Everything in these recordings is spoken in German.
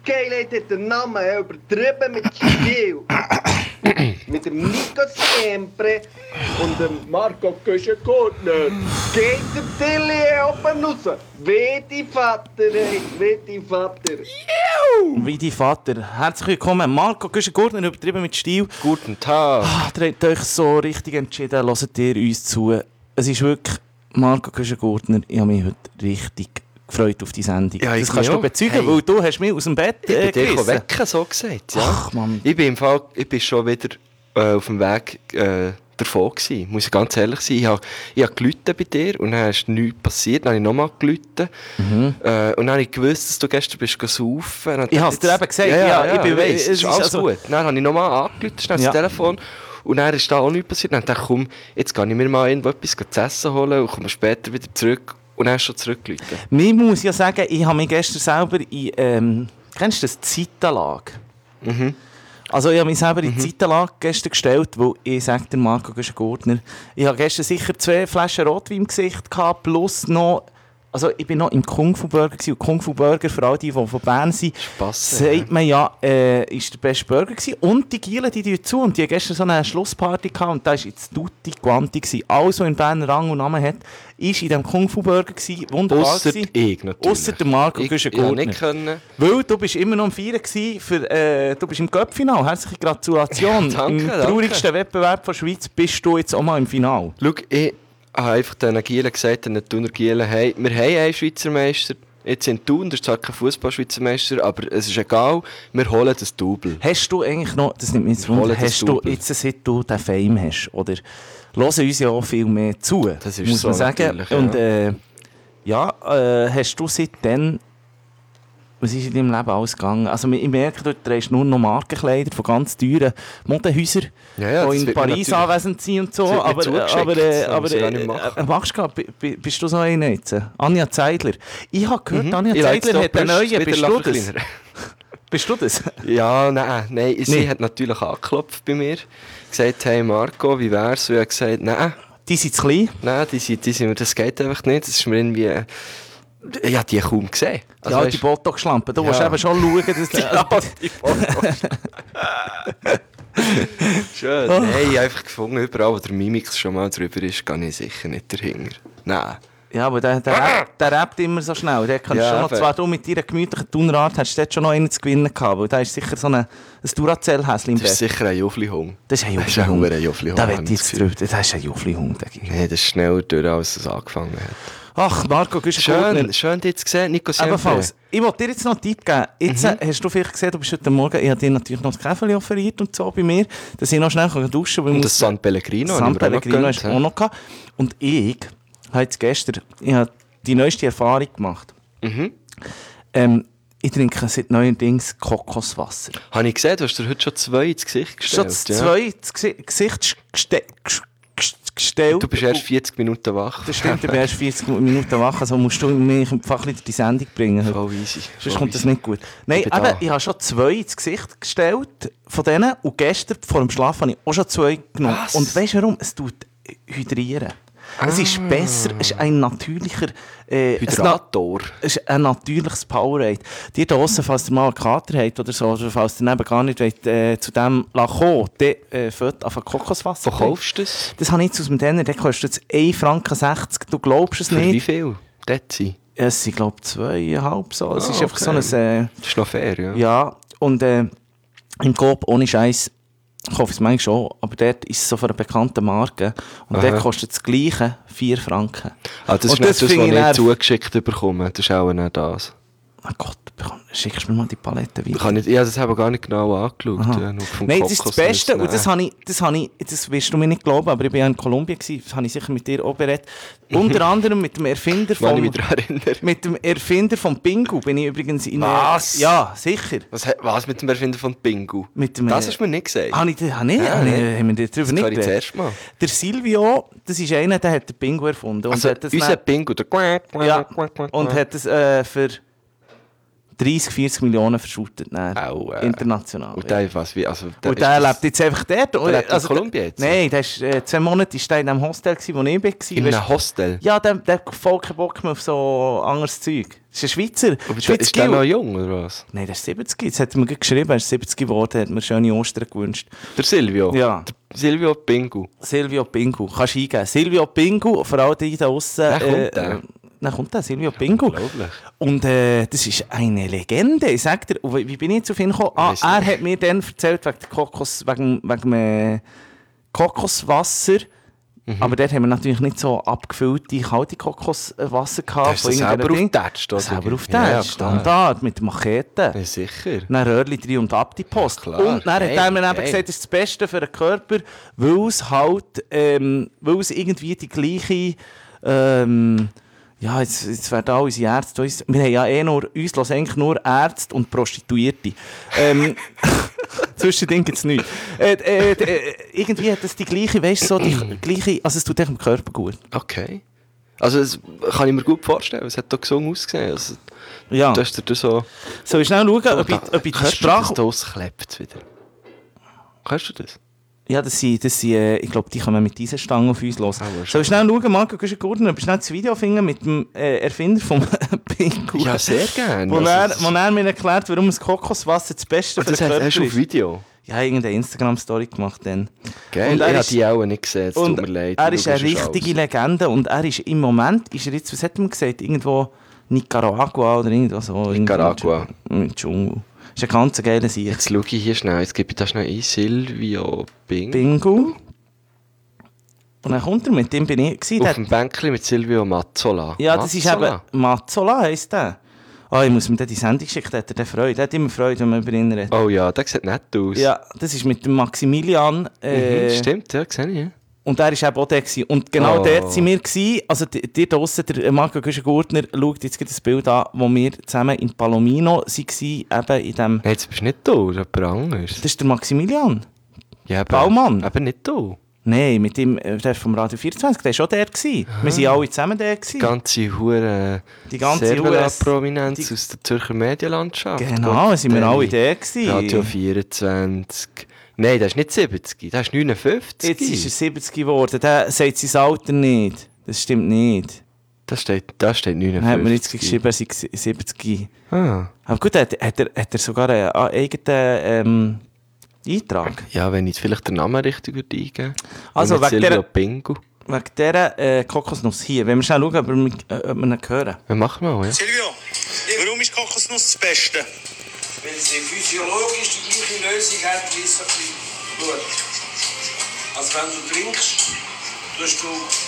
Geilheit hat den Namen übertrieben mit Stil. Mit dem Nico Siempre und dem Marco Köschen-Gurtner. Geht der Tilly oben raus. Wie die Vater, wie die Vater. Wie die Vater. Herzlich willkommen, Marco Köschen-Gurtner, übertrieben mit Stil. Guten Tag. Ihr habt euch so richtig entschieden, hört ihr uns zu. Es ist wirklich Marco Köschen-Gurtner. Ich habe mich heute richtig gefreut auf die Sendung. Ja, das kannst du bezeugen, weil du hast mich aus dem Bett Ich bin gerissen. wecken, so gesagt. Ja. Ach, Mann. Ich bin schon wieder auf dem Weg davon gewesen. Muss ich ganz ehrlich sein. Ich habe geläutet bei dir und dann ist nichts passiert. Dann habe ich nochmal geläutet. Und dann habe ich gewusst, dass du gestern bist saufen. Ich habe es dir eben gesagt. Ich weiss, es ist alles gut. Dann habe ich nochmal angeläutet, schnell das Telefon. Und dann ist da auch nichts passiert. Dann dachte ich, komm, jetzt kann ich mir mal irgendwo etwas zu essen holen und komme später wieder zurück. Und dann hast du schon zurückgeläutet. Ich muss ja sagen, ich habe mich gestern selber in... kennst du das Zeitenlage? Also ich habe mich selber in die Zeitenlage gestern gestellt, weil ich sage dir, Marco Köschen-Gurtner, ich habe gestern sicher 2 Flaschen Rotwein im Gesicht gehabt, plus noch... Also ich war noch im Kung Fu Burger gewesen. Und Kung Fu Burger, für alle, die von Bern sind, sagt man ja, ist der beste Burger gewesen. Und die Gielen, die tun zu. Und die haben gestern so eine Schlussparty gehabt. Und da war jetzt Tutti Quanti gewesen. Alles, was in Bern Rang und Namen hat, war in diesem Kung Fu Burger gewesen. Wunderbar Ausser ich natürlich. Ausser der Marco Köschen-Gurtner. nicht können. Weil du bist immer noch am Feiern gewesen für, du bist im Cup-Final. Herzliche Gratulation. Ja, danke, Im traurigsten Wettbewerb der Schweiz bist du jetzt auch mal im Finale. Schau, ich habe einfach den Gielen gesagt, den Thuner Gielen, hey, wir haben einen Schweizer Meister, jetzt in Thun, das ist zwar kein Fußball-Schweizer Meister, aber es ist egal, wir holen das Double. Hast du eigentlich noch, das nimmt mich jetzt wunder, hast du jetzt, seit du den Fame hast, oder hören uns ja auch viel mehr zu, Das ist muss so man sagen. Ja. Und hast du seitdem, was ist in deinem Leben alles gegangen? Also ich merke, du trägst nur noch Markenkleider von ganz teuren Modehäusern, die in Paris anwesend sind und so. Aber machst du gerade, bist du so einer jetzt? Anja Zeidler. Ich habe gehört, Anja Zeidler hat einen neuen, bist du das? Bist du das? Ja, nein. Sie hat natürlich angeklopft bei mir, gesagt, hey Marco, wie wär's? Und ich habe gesagt, nein. Die sind zu klein? Nein, die sind, das geht einfach nicht, das ist mir irgendwie... Ich habe die kaum gesehen. Also, ja, die Botox-Lampe. Du musst eben schon schauen, dass... die Botox. Schön. Nein, ich habe einfach gefunden, überall, wo der Mimix schon mal drüber ist, gehe ich sicher nicht dahinter. Nein. Ja, aber der rappt immer so schnell. Der kannst schon noch, zwar du mit deiner gemütlichen Tunerart hast du dort schon noch einen zu gewinnen gehabt, weil da ist sicher so ein Duracell-Häschen im Bett. Das ist sicher ein Jufli-Hund. Das ist ein Jufli-Hund. Da wird jetzt drüber. Das ist ein Jufli-Hund. Nein, das ist schneller durch, als es angefangen hat. Ach, Marco Köschen-Gurtner. Schön, dich zu sehen, Nico Siempre. Ebenfalls. Ich wollte dir jetzt noch einen Tipp geben. Jetzt hast du vielleicht gesehen, du bist heute Morgen, ich habe dir natürlich noch das Käferchen offeriert und so bei mir, dass ich noch schnell duschen kann. Und das San Pellegrino hast du auch noch gehabt. Und ich habe jetzt gestern die neueste Erfahrung gemacht. Ich trinke seit neuerdings Kokoswasser. Habe ich gesehen, du hast dir heute schon 2 ins Gesicht gestellt. Schon 2 ins Gesicht gestellt. Du bist erst 40 Minuten wach. Das stimmt, du bist erst 40 Minuten wach, also musst du mich einfach in die Sendung bringen. Voll easy. Sonst kommt das nicht gut. Nein, aber ich habe schon 2 ins Gesicht gestellt von denen und gestern vor dem Schlaf habe ich auch schon 2 genommen. Was? Und weißt du warum? Es tut hydrieren. Es ist besser, es ist ein natürlicher Hydrator. Es ist ein natürliches Powerade. Die da draussen, falls ihr mal einen Kater habt oder so, oder falls ihr neben gar nicht wollt, zu dem kommen, dann fällt auf ein Kokoswasser. Wo kaufst du das? Das habe ich jetzt aus dem Denner, der kostet jetzt 1,60 Franken. Du glaubst es Für nicht. wie viel? Dezi? Es sind, glaube ich, 2,5 so. Es ist einfach so ein... Das ist noch fair, ja. Ja, und im Coop, ohne Scheiß, ich hoffe es manchmal schon, aber dort ist es so von einer bekannten Marke. Und dort kostet das Gleiche 4 Franken. Ah, das ist nicht das, was ich zugeschickt bekomme. Das ist auch nicht das. Oh Gott, schickst du mir mal die Palette wieder? Ich habe das aber gar nicht genau angeschaut. Ja, nein, das ist das Beste. Und das wirst du mir nicht glauben, aber ich war ja in Kolumbien, das habe ich sicher mit dir auch berät. Unter anderem mit dem Erfinder vom Bingo bin ich übrigens in... Was? Ja, sicher. Was mit dem Erfinder von Bingo? Das hast du mir nicht gesagt. Haben wir darüber nicht geredet? Zuerst mal. Der Silvio, das ist einer, der hat den Bingo erfunden. Also unser Bingo, der ja, und hat das für... 30, 40 Millionen verschuldet. International. Und der was? Und der lebt jetzt einfach dort. Der lebt in Kolumbien jetzt? Nein, der ist 2 Monate in einem Hostel, wo ich war. In einem Hostel? Ja, der voll keinen Bock mehr auf so anderes Zeug. Das ist ein Schweizer. Ist der noch jung, oder was? Nein, der ist 70. Jetzt hat er mir geschrieben, er ist 70 geworden, hat mir schöne Ostern gewünscht. Der Silvio? Ja. Der Silvio Pingu. Silvio Pingu. Kannst du eingeben. Silvio Pingu, vor allem die da draussen. Dann kommt der Silvio Pingu. Unglaublich. Und das ist eine Legende. Ich sag dir, wie bin ich jetzt auf ihn gekommen? Er hat mir dann erzählt, wegen Kokoswasser. Aber dort haben wir natürlich nicht so abgefüllte, kalte Kokoswasser gehabt. Hast du das selber aufgetatscht? Selber aufgetatscht. Standard, mit der Machete. Ja, sicher. Dann Röhrchen drin und ab die Post. Klar. Und dann hat er mir eben gesagt, das ist das Beste für den Körper, weil es halt, weil es irgendwie die gleiche, ja, jetzt werden alle unsere Ärzte, wir haben ja uns hören eigentlich nur Ärzte und Prostituierte. Zwischendrin gibt es nichts. Irgendwie hat es die gleiche, weißt du, so die gleiche, also es tut dem Körper gut. Okay. Also das kann ich mir gut vorstellen, es hat da gesungen ausgesehen. Also, Ja. Du hast dir so... Soll ich schnell schauen, ob ich die Sprache... Du das klebt wieder? Kannst du das? Ja, das sind ich glaube, die kommen mit dieser Stange auf uns los. Soll ich schnell schauen, Marco Güschen-Gurtner, ob ich schnell das Video finden mit dem Erfinder vom Pingu? Ja, sehr gerne. Wo er mir erklärt, warum das Kokoswasser das Beste für den Körper ist. Hast du auf Video? Ja, irgendeine Instagram-Story gemacht dann. Geil, ich habe die auch nicht gesehen, es tut mir leid. Er ist eine richtige Legende und er ist im Moment, jetzt, was hat er gesagt, irgendwo Nicaragua oder irgendwo so. Nicaragua. Im Dschungel. Das ist ein ganz geiler Sieg. Jetzt schaue ich hier schnell, jetzt gebe ich da schnell ein, Silvio Pingu. Und dann kommt er, mit dem bin ich gewesen. Auf dem Bänkchen mit Silvio Mazzola. Ja, das ist eben, Mazzola heisst der. Ich muss mir die Sendung schicken, der hat Freude. Der hat immer Freude, wenn man über ihn redet. Oh ja, der sieht nett aus. Ja, das ist mit dem Maximilian. Stimmt, ja, sehe ich. Ja. Und er war eben auch der. Gewesen. Und genau dort waren wir. Gewesen. Also, die draussen, der Marco Güschen-Gurtner, schaut jetzt das Bild an, wo wir zusammen in Palomino waren. Eben in dem... Nein, jetzt bist du nicht du, das ist jemand anderes. Das ist der Maximilian. Ja, aber, Baumann. Aber nicht du. Nein, mit dem, der vom Radio 24, der war schon der. Wir waren alle zusammen der. Die ganze Hure Prominenz aus der Zürcher Medienlandschaft. Genau, sind wir alle der. Radio 24... Nein, das ist nicht 70, das ist 59. Jetzt ist er 70 geworden, der sagt sein Alter nicht. Das stimmt nicht. Das steht 59. Dann hat mir jetzt geschrieben, er sei 70. Ah. Aber gut, hat er sogar einen eigenen Eintrag. Ja, wenn ich vielleicht den Namen richtig eingeben würde. Also Silvio Pingu. Wegen dieser Kokosnuss hier. Wenn wir schnell schauen, ob wir ihn hören. Ja, mach mal, ja. Silvio, warum ist Kokosnuss das Beste? Weil sie physiologisch die gleiche Lösung hat wie das Blut. Also wenn du trinkst, tust du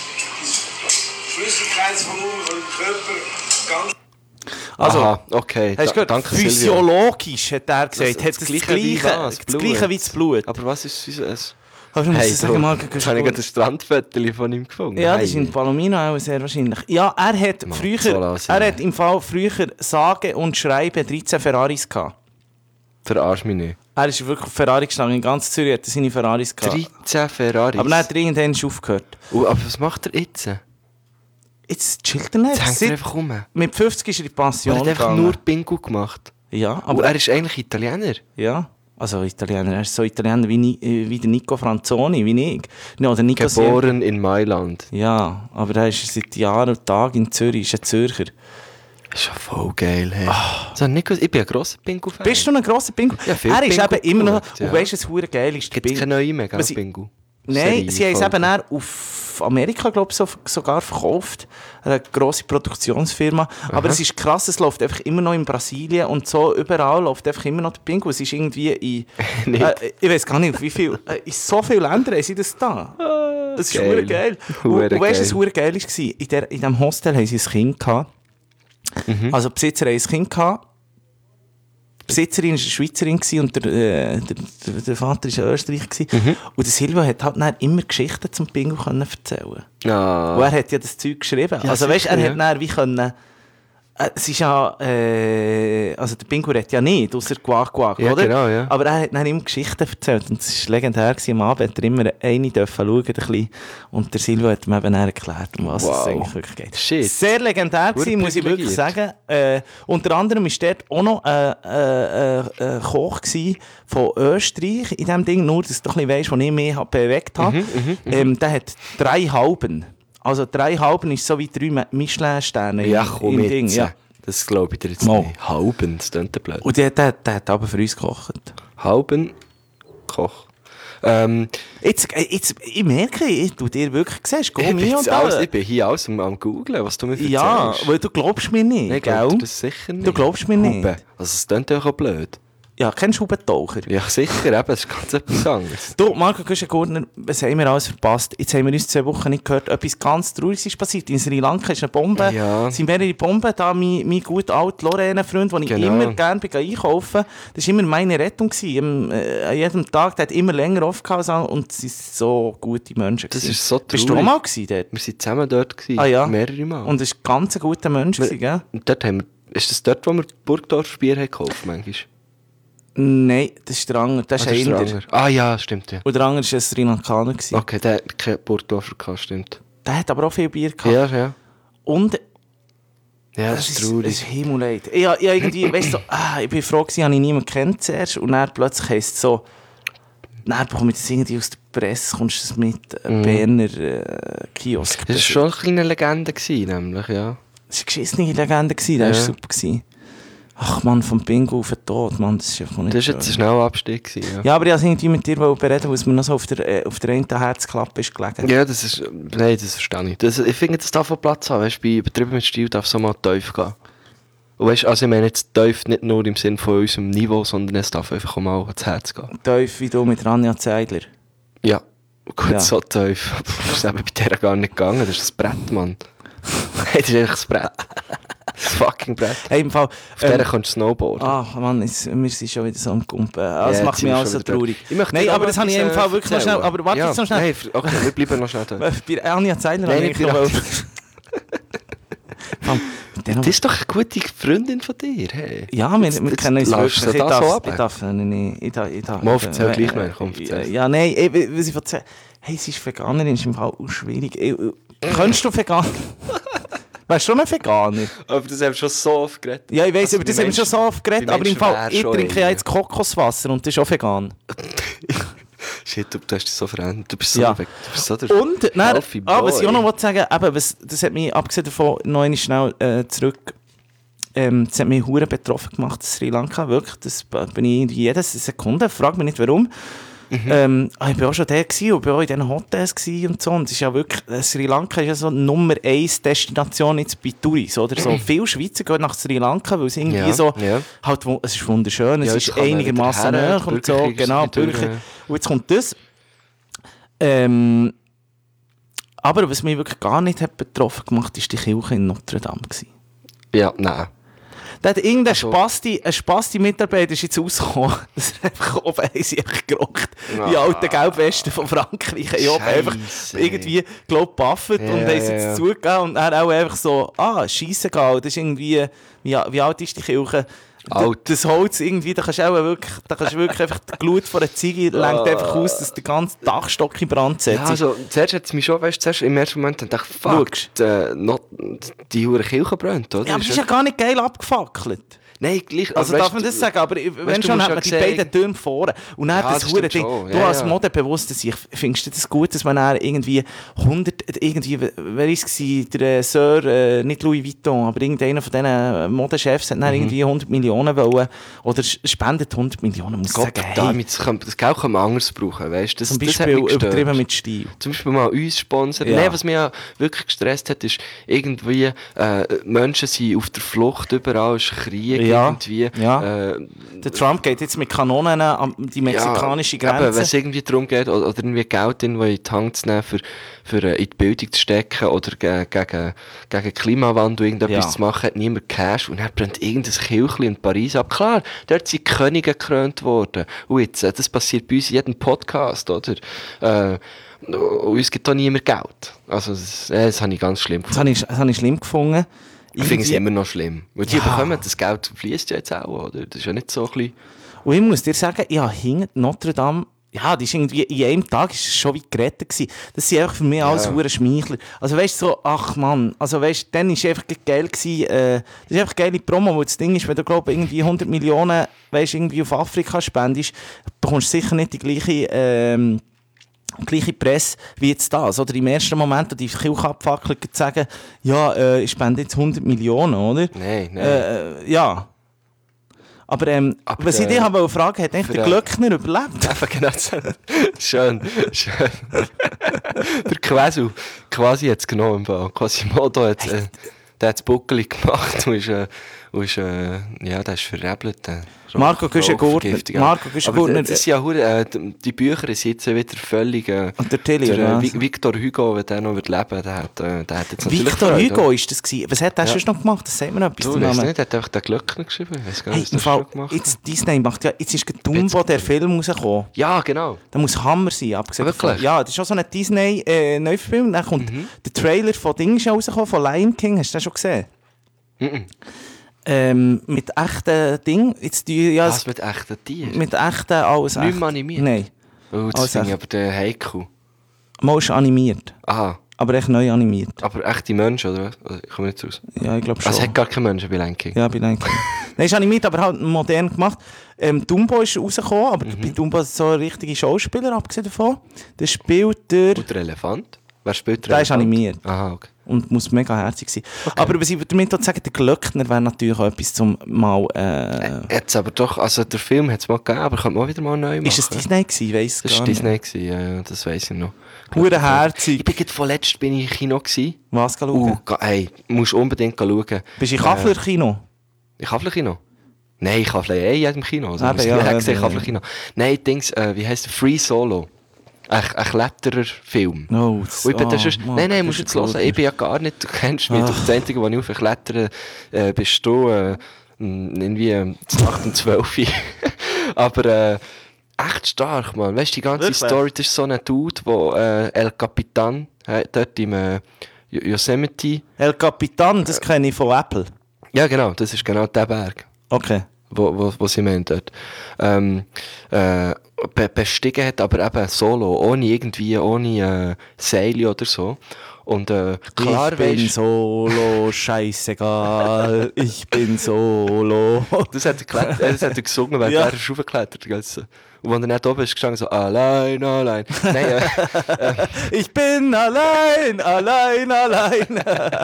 die Flüssigkeitsvolumen im Körper ganz... Also, aha, okay. Hast du gehört, danke, physiologisch, hat er gesagt. Das hat das Gleiche wie das Blut. Aber was ist es? Aber Hey, sagen, jetzt habe ich gerade ein Strandfoto von ihm gefunden. Ja, das ist in Palomino auch sehr wahrscheinlich. Ja, er hat im Fall früher sage und schreibe 13 Ferraris gehabt. Verarsch mich nicht. Er ist wirklich auf Ferrari gestanden. In ganz Zürich hat er seine Ferraris gehabt. 13 Ferraris? Aber dann hat er irgendwann aufgehört. Aber was macht er jetzt? Jetzt chillt er nicht. Jetzt hängt er einfach rum. Mit 50 ist er in die Pension Er hat einfach nur Bingo gemacht. Ja, aber er ist eigentlich Italiener. Ja, also Italiener. Er ist so Italiener wie der Nico Franzoni, wie ich. No, der Nico Geboren in Mailand. Ja, aber er ist seit Jahren und Tagen in Zürich. Ist ein Zürcher. Das ist ja voll geil, hey. So, Nico, ich bin ein grosser Bingo-Fan. Bist du ein grosser Bingo? Ja, viel er ist Bingo eben immer noch... ja. Und weißt du, was verdammt geil ist? Gibt es keine neue mehr, Bingo? Nein, sie haben es eben auch auf Amerika, glaube ich, sogar verkauft. Eine grosse Produktionsfirma. Aber es ist krass, es läuft einfach immer noch in Brasilien und so überall läuft einfach immer noch der Bingo. Es ist irgendwie in... ich weiß gar nicht, wie viel... in so vielen Ländern haben sie das da. Das ist verdammt geil. Und weißt du, was verdammt geil war? In diesem Hostel haben sie ein Kind gehabt. Also die Besitzer haben ein Kind gehabt. Die Besitzerin war eine Schweizerin und der Vater war ein Österreicher. Und der Silvio hat halt dann immer Geschichten zum Bingo erzählen. Ja. Und er hat ja das Zeug geschrieben. Ja, also weißt, er hat dann wie können... Es ist ja, also der Bingo redet ja nicht, außer Quack Quack, Ja, oder? genau, ja. Aber er hat dann immer Geschichten erzählt und es war legendär gewesen. Am Abend hat er immer eine schauen dürfen, und der Silvio hat ihm eben dann erklärt, um was es eigentlich wirklich geht. Shit. Sehr legendär gewesen, muss ich wirklich sagen. Unter anderem war dort auch noch ein Koch gewesen von Österreich in diesem Ding, nur dass du doch ein bisschen weisst, wo ich mich bewegt habe. Der hat 3 Halben. Also 3 Halben ist so wie 3 Michelin-Sterne Ja, komm im jetzt. Ding. Ja. Das glaube ich dir jetzt Mal. nicht. Halben, das klingt blöd. Und der hat aber für uns gekocht. Halben Koch. Jetzt, ich merke, du dir wirklich siehst, Ich bin hier alles am Googlen, was du mir erzählst. Ja, weil du glaubst mir nicht, Nein, gell? glaub dir das sicher nicht. Du glaubst mir nicht. Huben. Also es klingt ja auch blöd. Ja, kennst du Hubentaucher? Ja, sicher, eben, das ist ganz etwas anderes. Du, Marco Güschen-Gurtner, was haben wir alles verpasst? Jetzt haben wir uns 2 Wochen nicht gehört, etwas ganz Trauriges ist passiert. In Sri Lanka ist eine Bombe, Ja. sind mehrere Bomben da. Mein gut alter Lorraine-Freund, den ich Genau. immer gerne einkaufen das war immer meine Rettung gewesen. An jedem Tag, der hat immer länger aufgehauen und es sind so gute Menschen Das gewesen. ist so traurig. Bist du auch mal gewesen dort? Wir waren zusammen dort, gewesen, Ah ja. mehrere Mal. Und es war ganz ein guter Mensch gewesen, gell? Und dort haben wir, ist das dort, wo wir Burgdorfer Bier haben gekauft manchmal? Nein, das ist der andere. Das ist Ah, das ist der einer. andere. Ah ja, stimmt, ja. Und der andere war ein Sri Lankaner gewesen. Okay, der hat kein Burgdorfer gehabt, stimmt. Der hat aber auch viel Bier gehabt. Ja, ja. Und Ja, das ist traurig. Das ist himmelleid. Ich irgendwie, weißt du, ich bin froh gewesen, habe ich niemanden kennt zuerst. Und dann plötzlich heisst es so, dann bekomme ich das irgendwie aus der Presse, kommst du das mit Berner Kiosk. Das war schon eine kleine Legende, gewesen, nämlich, ja. Das war eine geschissene Legende, der war super gewesen. Ach Mann, vom Bingo auf den Tod, Mann, das ist einfach nicht Das war jetzt ein schneller Abstieg, gewesen, ja. Ja, aber ich wollte irgendwie mit dir bereden, weil es mir noch so auf der einen Herzklappe ist gelegen. Ja, das ist, nein, das verstehe ich. Ich finde, das darf auch Platz haben, weißt du, bei übertrieben mit Stil darf es auch mal tief gehen. Und weißt, also ich meine jetzt tief nicht nur im Sinne von unserem Niveau, sondern es darf einfach auch mal ans Herz gehen. Tief wie du mit Rania Zeidler. Ja, gut, Ja. so tief. Das ist eben bei der gar nicht gegangen, das ist ein Brett, Mann. Hey, das ist eigentlich das Brett. Das fucking Brett. Hey, im Fall, Auf der kannst du snowboarden. ach Mann, wir sind schon wieder so am Kumpen. Das Ja, macht jetzt mich sind wir auch so schon wieder traurig. Ich möchte Nein, dir aber noch das habe ich etwas, im Fall wirklich noch schnell. erzählen. Aber warte Ja, jetzt noch schnell. Nein, okay, wir bleiben noch schnell da. Bei Anja Zeidler Nein, habe ich nicht noch... bei Das ist doch eine gute Freundin von dir, hey. Ja, wir kennen uns lässt wirklich. du das so ab? Ich darf nicht... Ich darf Mal erzähl gleich mehr, komm, erzähl. Ja, nein, was ich erzähle... Hey, sie ist Veganerin, ist im Fall auch schwierig. Könntest du Veganer? Wärst du schon ein Veganer? Aber das haben wir schon so oft geredet. Ja, ich weiss, Also aber das die haben wir schon so oft geredet. die Aber im Menschen Fall, wären ich schon trinke ja irgendwie- jetzt Kokoswasser und das ist auch vegan. Shit, du hast dich so verändert. Du bist so, Ja. du bist so der Und, dann, healthy was ich auch boy. noch sagen wollte, eben, das hat mich, abgesehen davon, noch einmal schnell zurück, das hat mich hure betroffen gemacht, Sri Lanka, wirklich, das bin ich irgendwie jede Sekunde, frag mich nicht warum. Ich war auch schon da gewesen, und war auch in diesen Hotels gewesen und so, und es ist ja wirklich, Sri Lanka ist ja so Nummer 1 Destination jetzt bei Touris, oder so. Viele Schweizer gehen nach Sri Lanka, weil es irgendwie Ja, so, ja. halt, es ist wunderschön, es Ja, ist jetzt kann man einigermaßen wieder her, näher die und so, Bürgerkrieg ist genau, ein bisschen Bürger. durch, Und jetzt kommt das. Aber was mich wirklich gar nicht hat betroffen gemacht, war die Kirche in Notre Dame gewesen. Ja, nein. Da hat irgendein Also- Spasti-Mitarbeiter ist jetzt rausgekommen, dass er einfach oben haben sie einfach gerockt. Die alten Gelbwesten von Frankreich haben oben einfach Scheisse. irgendwie, glaub, gebuffet Ja, und haben es ja, jetzt ja. zugegeben und dann auch einfach so, scheissen gehen. Das ist irgendwie, wie alt ist die Kirche? Alt. Das Holz irgendwie, da kannst du wirklich einfach die Glut von einer Ziege lenkt einfach aus, dass der ganze Dachstock in Brand setzt. Ja, also, zuerst hat es mich schon, weißt du, zuerst im ersten Moment gedacht, fuck, die hure Kirche brennt, oder? Ja, aber das ist ja gar nicht geil abgefackelt. Nein, gleich. Also aber darf weißt man du, das sagen, aber wenn du schon musst hat ja man die sehen- beiden Türme vorne. Und dann Ja, das das hure stimmt Ding. schon. Du Ja, als ja. modebewusster Sicht, findest du das gut, dass man dann irgendwie 100, irgendwie, wer ist es, der Sir, nicht Louis Vuitton, aber irgendeiner von diesen Modechefs hat dann irgendwie 100 Millionen wollen, oder spendet 100 Millionen, muss ich Gott, sagen, hey, das Geld kann man anders brauchen, weißt du? zum Das hat Beispiel mich gestört. übertrieben mit Stil. Zum Beispiel mal uns sponsern. Ja. Nein, was mich ja wirklich gestresst hat, ist irgendwie, Menschen sind auf der Flucht überall, es ist Krieg Ja. irgendwie. Ja. Der Trump geht jetzt mit Kanonen an die mexikanische Eben, wenn Grenze. es irgendwie darum geht, oder irgendwie Geld in die Hand zu nehmen, für in die Bildung zu stecken oder gegen Klimawandel irgendetwas Ja. zu machen, hat niemand Cash und dann brennt irgendein Kirchchen in Paris ab. Klar, dort sind Könige gekrönt worden. Und jetzt, das passiert bei uns in jedem Podcast, oder? Uns gibt da niemand Geld. Also, das habe ich ganz schlimm gefunden. Das habe ich schlimm gefunden. Ich finde es immer noch schlimm. Weil die Ja. bekommen, das Geld fließt ja jetzt auch, oder? Das ist ja nicht so ein bisschen... Und ich muss dir sagen, ja, hinter Notre Dame, ja, die ist irgendwie, in einem Tag ist es schon wie gerettet gewesen. Das sind einfach für mich alles hure Schmeichler. Also weißt du, so, ach Mann, also weißt du, dann ist einfach geil gewesen, das ist einfach geile Promo, weil das Ding ist, wenn du, glaub irgendwie 100 Millionen, weißt, irgendwie auf Afrika spendest, bekommst du sicher nicht die gleiche Presse wie jetzt das. Oder im ersten Moment, wo die Kirche abfackelt, zu sagen, ja, ich spende jetzt 100 Millionen, oder? Nein. Ja. Aber was ich dich aber fragen, hat eigentlich der Glöckner überlebt? Einfach genau so. Schön. Der quasi hat es genommen. Quasimodo hat das Buckeli gemacht und der ist verrebelt. Marco Güschen-Gurtner. Das sind ja die Bücher sind jetzt wieder völlig... Und der Tilly, ja. Victor Hugo, wenn der noch leben würde, der hat jetzt natürlich... Victor Freude, Hugo ist das gewesen. Was hat der sonst noch gemacht? Das sagt mir noch etwas. Du weißt nicht, er hat einfach den Glöckner geschrieben. Ich weiss gar nicht, Hey, was der schon gemacht hat. jetzt Disney macht ja... Jetzt ist Dumbo, der Film rausgekommen. Ja, genau. Der muss Hammer sein, abgesehen davon. Wirklich? Ja, das ist auch so ein Disney-Neufilm. Dann kommt der Trailer von Ding ist rausgekommen, von Lion King. Hast du den schon gesehen? Mit echten Dingen. Was mit echten Tieren? Mit echten alles Nicht echt. mehr animiert? Nein. Oh, das Alles finde ich echt. aber der heikel. Mal ist animiert. Aha, Aber echt neu animiert. aber echte Menschen, oder was? Also, ich komme nicht raus. Ja, ich glaube schon. Also, es hat gar keine Menschen bei Lenking. Ja, bei Lion King. Nein, ist animiert, aber halt modern gemacht. Dumbo ist rausgekommen, aber bei Dumbo ist so ein richtiger Schauspieler, abgesehen davon. Der spielt der... Und der Elefant? Wer spielt Der ist animiert. Aha, okay. Und muss mega herzig sein. Aber was ich damit sagen, der Glöckner wäre natürlich auch etwas zum mal... Jetzt aber doch, also der Film hat es mal gegeben, aber könnte man auch wieder mal neu machen. ist es Disney gewesen? Ich weiss Das gar war nicht. Disney, gewesen, ja, das weiss ich noch. Hure herzig. Ich bin gerade vorletzt bin ich im Kino gewesen. Was schauen? Hey, musst unbedingt schauen. Bist du in Kaffler-Kino? In Kaffler-Kino? Nein, ich Kaffler in jedem Kino. Also, Eben, ich ja, habe gesehen, eben, Kaffler-Kino. Nein, Dings, wie heisst der? Free Solo. Ein Kletterer-Film. Oh, Und ich bin dann schon, nein, musst du jetzt hören. Ich bin ja gar nicht, du kennst mich. Das Einzige, wo ich auf Klettern bist du irgendwie 8 und 12. Aber echt stark, man. Weißt du, die ganze Wirklich? Story, das ist so ein Dude, der El Capitan dort im Yosemite. El Capitan, das kenne ich von Apple. Ja, genau, das ist genau der Berg. Okay. Wo sie meinen dort. Bestiegen hat, aber eben solo, ohne Seile oder so. Und klar ich bin weisst, solo, scheißegal, ich bin solo. das hat er gesungen, weil Ja. er ist raufgeklettert. Und wenn er nicht oben ist, gestanden so, allein. Nein, Ich bin allein. Nein,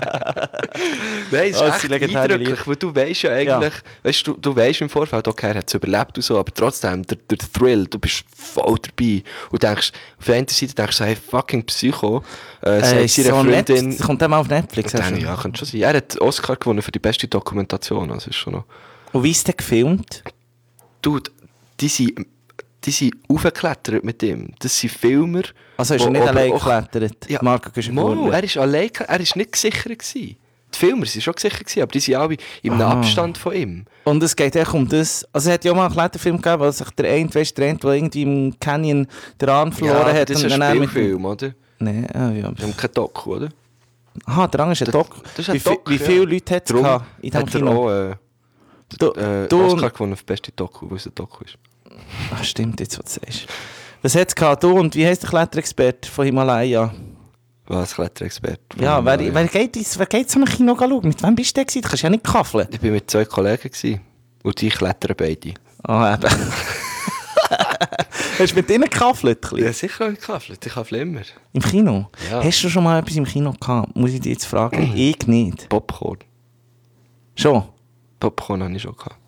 es ist Oh, echt sie legendäre eindrücklich, weil du weisst ja eigentlich, weißt du weisst im Vorfeld, okay, er hat es überlebt und so, aber trotzdem, der Thrill, du bist voll dabei und denkst, auf der einen Seite denkst du, hey, fucking Psycho, sagt seine Freundin, Das kommt dann mal auf Netflix. dann, ja, könnte schon sein. Er hat den Oscar gewonnen für die beste Dokumentation, also ist schon noch... Und wie ist der gefilmt? Dude, die sind aufgeklettert mit ihm. Das sind Filmer. Also ist er wo nicht aber allein auch- geklettert? Ja, Marco Güschen-Gurtner. er ist allein, er ist nicht gesichert gewesen. Die Filmer waren schon gesichert gewesen, aber die sind alle in einem Abstand von ihm. Und es geht echt um das. Also es hat ja auch mal einen Kletterfilm gegeben, wo sich der eine irgendwie im Canyon den Arm verloren hat. das ist und ein dann mit- Spielfilm, oder? Nein, ja. Wir haben kein Doku, oder? Aha, der andere ist ein Doc. Das ist ein Wie Doc, wie ja. viele Leute hat es Darum gehabt in diesem hat er Kino? auch Du- Oscar gewonnen für beste Doku, weil es ein Doku ist. Ach, stimmt, jetzt was du sagst. Was hat es gehabt? Du und wie heisst der Kletterexperte von Himalaya? Was, Kletterexperte? Ja, wer geht so ein Kino schauen? Mit wem bist du denn gewesen? Du kannst ja nicht kaffeln. Ich war mit 2 Kollegen gewesen, und die klettern beide. Ah, eben. Hast du mit denen gekaffelt? Ja, sicher habe ich gekauft. Ich kaufe immer. Im Kino? Ja. Hast du schon mal etwas im Kino gehabt? Muss ich dich jetzt fragen? Ich nicht. Popcorn. Schon? Popcorn habe ich schon gehabt.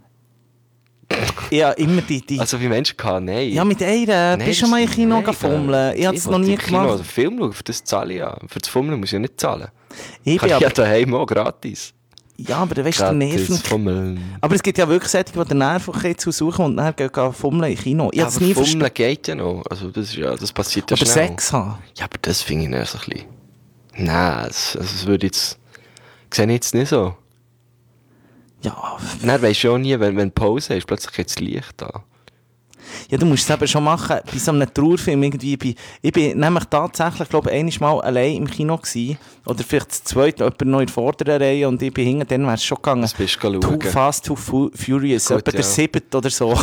Ja, immer die... Also wie Menschen gehabt, nein. ja, mit einer. Bist du schon mal im Kino gefummeln? Ich habe es noch nie gemacht. Also Film schauen, für das zahle ich ja. Für das Fummeln muss ich ja nicht zahlen. Ich Kann bin ich ja aber, daheim auch gratis. ja, aber weißt du, der Gratis Nerven... Fummeln. Aber es gibt ja wirklich solche, die den Nerven zu suchen und dann gehen fummeln im Kino. Ich Ja, habe es aber nie Fummeln verstanden. geht ja noch. Also das passiert ja Aber schnell. Sex haben. Ja, aber das finde ich nicht so ein bisschen... Nein, das würde jetzt... Sehe ich jetzt nicht so. Ja, Dann weisst du auch nie, wenn du Pause hast, plötzlich geht das Licht an. Ja, du musst es eben schon machen, bei so einem Trauerfilm irgendwie. Ich bin nämlich tatsächlich, glaube ich, einmal mal allein im Kino gewesen. Oder vielleicht das zweite, jemand noch in der vorderen Reihe und ich bin hinten, dann wäre es schon gegangen. Was bist du Too schauen? Fast, Too Furious, Gut, etwa der ja. 7. oder so.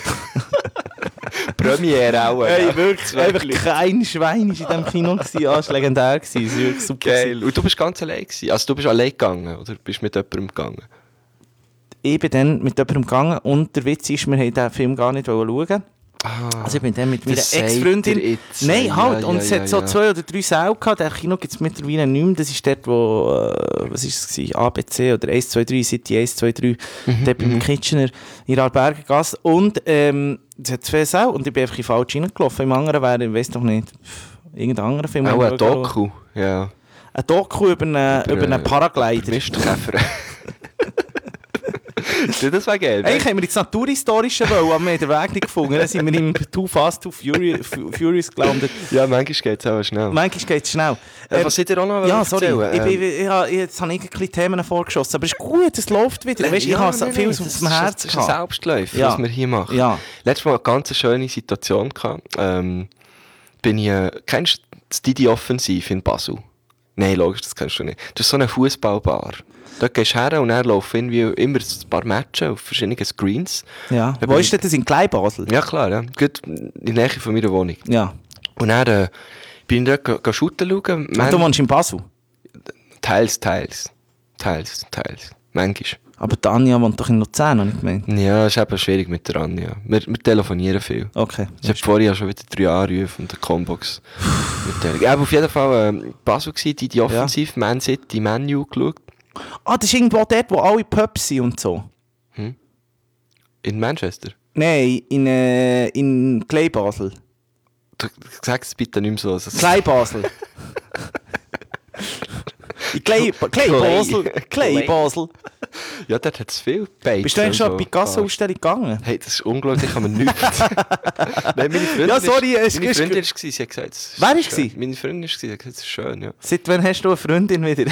Premiere auch. Hey, wirklich, einfach kein Schwein war in diesem Kino gewesen. Ja, das war legendär gewesen. Das war wirklich super. Geil. Und du bist ganz allein gewesen? Also du bist allein gegangen oder bist mit jemandem gegangen? Ich bin dann mit jemandem gegangen und der Witz ist, wir wollten diesen Film gar nicht schauen. Also ich bin dann mit meiner das sagt Ex-Freundin... ihr jetzt. Nein, halt. Ja, und ja, es ja, hat so ja. 2 oder 3 Säle gehabt. Der Kino gibt es mittlerweile nicht mehr. Das ist dort, wo... was war es gewesen? ABC oder 1, 2, 3, City 1, 2, 3. Dort beim Kitchener in der Albergengasse. Und es hat 2 Säle und ich bin einfach in falsch reingelaufen. Im anderen wäre, ich weiss doch nicht, irgendein anderer Film. Auch ein Doku, ja. Ein Doku über einen Paraglider. Mistkäfer. Das wäre geil. Eigentlich haben wir jetzt Naturhistorische wollen, aber wir haben den Weg nicht gefunden. Dann sind wir im Too Fast, Too Furious gelandet. Ja, manchmal geht es auch schnell. Manchmal geht es schnell. Was seid ihr auch noch Ja, sorry. erzählen? Jetzt habe ich ein bisschen Themen vorgeschossen. Aber es ist gut, es läuft wieder. Weißt, ich habe so viel auf dem Herz Das ist ein gehabt. Selbstläufer, Ja. was wir hier machen. Ja. Letztes Mal eine ganz schöne Situation gehabt. Kennst du das Didi Offensiv in Basel? Nein, logisch, das kennst du nicht. Das ist so eine Fußballbar. Dort gehst du her und dann laufen irgendwie immer ein paar Matches auf verschiedenen Screens. Ja. Wo ist denn das? In Kleinbasel? Ja, klar, ja. Gut in der Nähe von meiner Wohnung. Ja. Und dann bin ich dort shooten schauen. Und du wohnst in Basel? Teils. Manchmal. Aber die Anja wohnt doch in Luzern, habe ich gemeint. Ja, es ist eben schwierig mit der Anja. Wir telefonieren viel. Okay. Ich habe vorher schon wieder 3 Anrufe und eine Combox. Aber auf jeden Fall Basel gewesen, die Offensiv, Man City, Man U geschaut. Ah, das ist irgendwo dort, wo alle Pubs sind und so. In Manchester. Nein, in Kleinbasel. Sag es bitte nicht mehr so. Also, Kleinbasel. In Kleinbasel. ja, dort hat es viel Babes. Bist du eigentlich schon an und die so. Picasso-Ausstellung gegangen? Hey, das ist unglaublich, ich kann mir nichts. Nein, meine Freundin Ja, sorry, meine Freundin war, sie hat gesagt... es ist Wer war schön. sie? Meine Freundin war, sie hat gesagt, es ist schön, ja. Seit wann hast du eine Freundin wieder?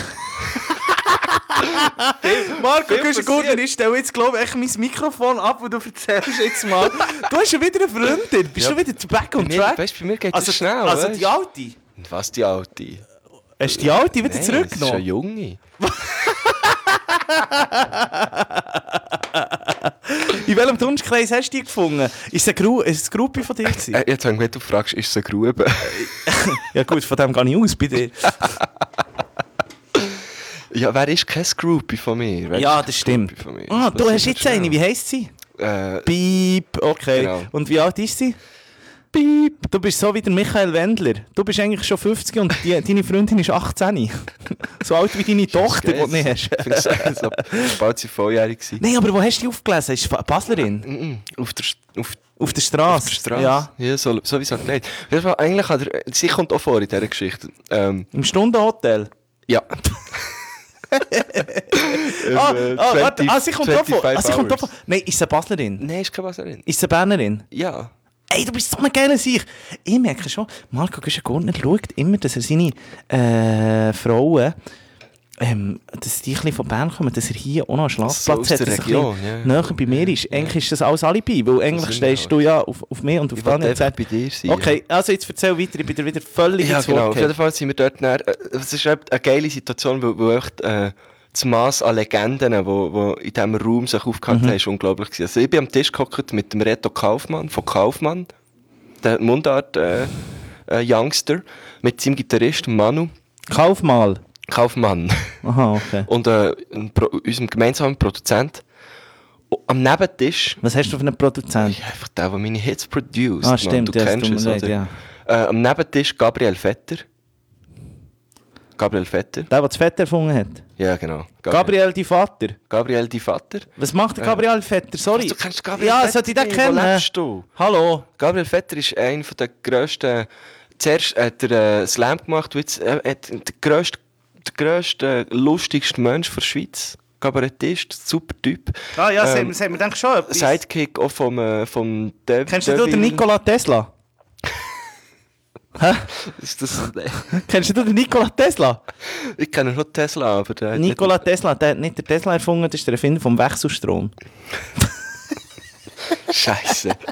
Marco Güschen-Gurtner, ich stelle jetzt, glaube ich, mein Mikrofon ab und du erzählst jetzt mal. Du hast schon wieder eine Freundin. Bist du wieder back on track? Weißt du, bei mir geht Also, es schnell, also weißt? die Alte? Und was, die Alte? Hast du die Alte wieder Nein, das ist eine zurückgenommen? Junge. In welchem Dunstkreis hast du die gefunden? Ist es eine Gruppe von dir gewesen? Jetzt habe ich, wenn du fragst, ist es eine Grube? Ja gut, von dem gehe ich aus bei dir. Ja, wer ist kein Groupie von mir? Wer Ja, ist das kein stimmt. Groupie von mir? Ah, Das du hast passiert jetzt schnell. eine. Wie heisst sie? Äh, Piep, okay. Genau. Und wie alt ist sie? Piep. Du bist so wie der Michael Wendler. Du bist eigentlich schon 50 und deine Freundin ist 18. So alt wie deine Tochter, die du nicht hast. Ich finde es so, bald sie volljährig gewesen. Nein, aber wo hast du die aufgelesen? Ist sie Baslerin? Auf der Auf der Straße? Straße. Ja. Ja, so wie es halt nicht. Eigentlich hat sie kommt auch vor in dieser Geschichte. Im Stundenhotel? Ja. Warte. Sie kommt auch vor. 25 Sie kommt auch hours. vor. Nein, ist sie eine Baslerin? Nein, ist keine Baslerin. Ist sie eine Bernerin? Ja. Ey, du bist so ein geiler Sieg. Ich merke schon, Marco Güschen-Gurtner schaut immer, dass er seine Frauen, dass die ein bisschen von Bern kommen, dass er hier auch noch einen Schlafplatz So aus hat, der dass er Region, ein bisschen ja. näher bei mir ist. Eigentlich ist das alles Alibi, weil eigentlich sind stehst wir du ja auf mich und auf Ich wollte Daniel. einfach bei dir sein. Okay, also jetzt erzähl weiter, ich bin dir wieder völlig Ja, ins genau. Wort Auf jeden gefallen. Fall sind wir dort näher. Es ist eine geile Situation, weil echt das Mass an Legenden, die in diesem Raum sich aufgehalten haben, ist unglaublich gewesen. Also ich bin am Tisch gehockt mit dem Reto Kaufmann von Kaufmann, der Mundart-Youngster, mit seinem Gitarrist Manu Kauf mal. Kaufmann Aha, okay. und unserem gemeinsamen Produzent. Am Nebentisch, Was hast du für einen Produzent? ja, einfach der meine Hits produced. Ah, stimmt, du ja, es kennst tut es, mir leid, oder? ja. Am Nebentisch Gabriel Vetter. Der das Vetter erfunden hat. Ja, genau. Gabriel, die Vater. Gabriel, die Vater. Was macht der Gabriel Vetter? Sorry. Du kennst Gabriel Ja, Vetter sollte ich den nicht? kennen? Wo lebst du? Hallo. Gabriel Vetter ist einer der grössten... Zuerst hat er Slam gemacht, und jetzt der grösste, lustigste Mensch der Schweiz. Kabarettist, super Typ. Ah ja, das haben wir denke schon etwas. Sidekick auch vom David. Kennst du den Nikola Tesla? Hä? Ist das... Kennst du den Nikola Tesla? Ich kenne nur Tesla, aber der... hat nicht- Nikola Tesla, der hat nicht den Tesla erfunden, das ist der Erfinder vom Wechselstrom. Scheisse.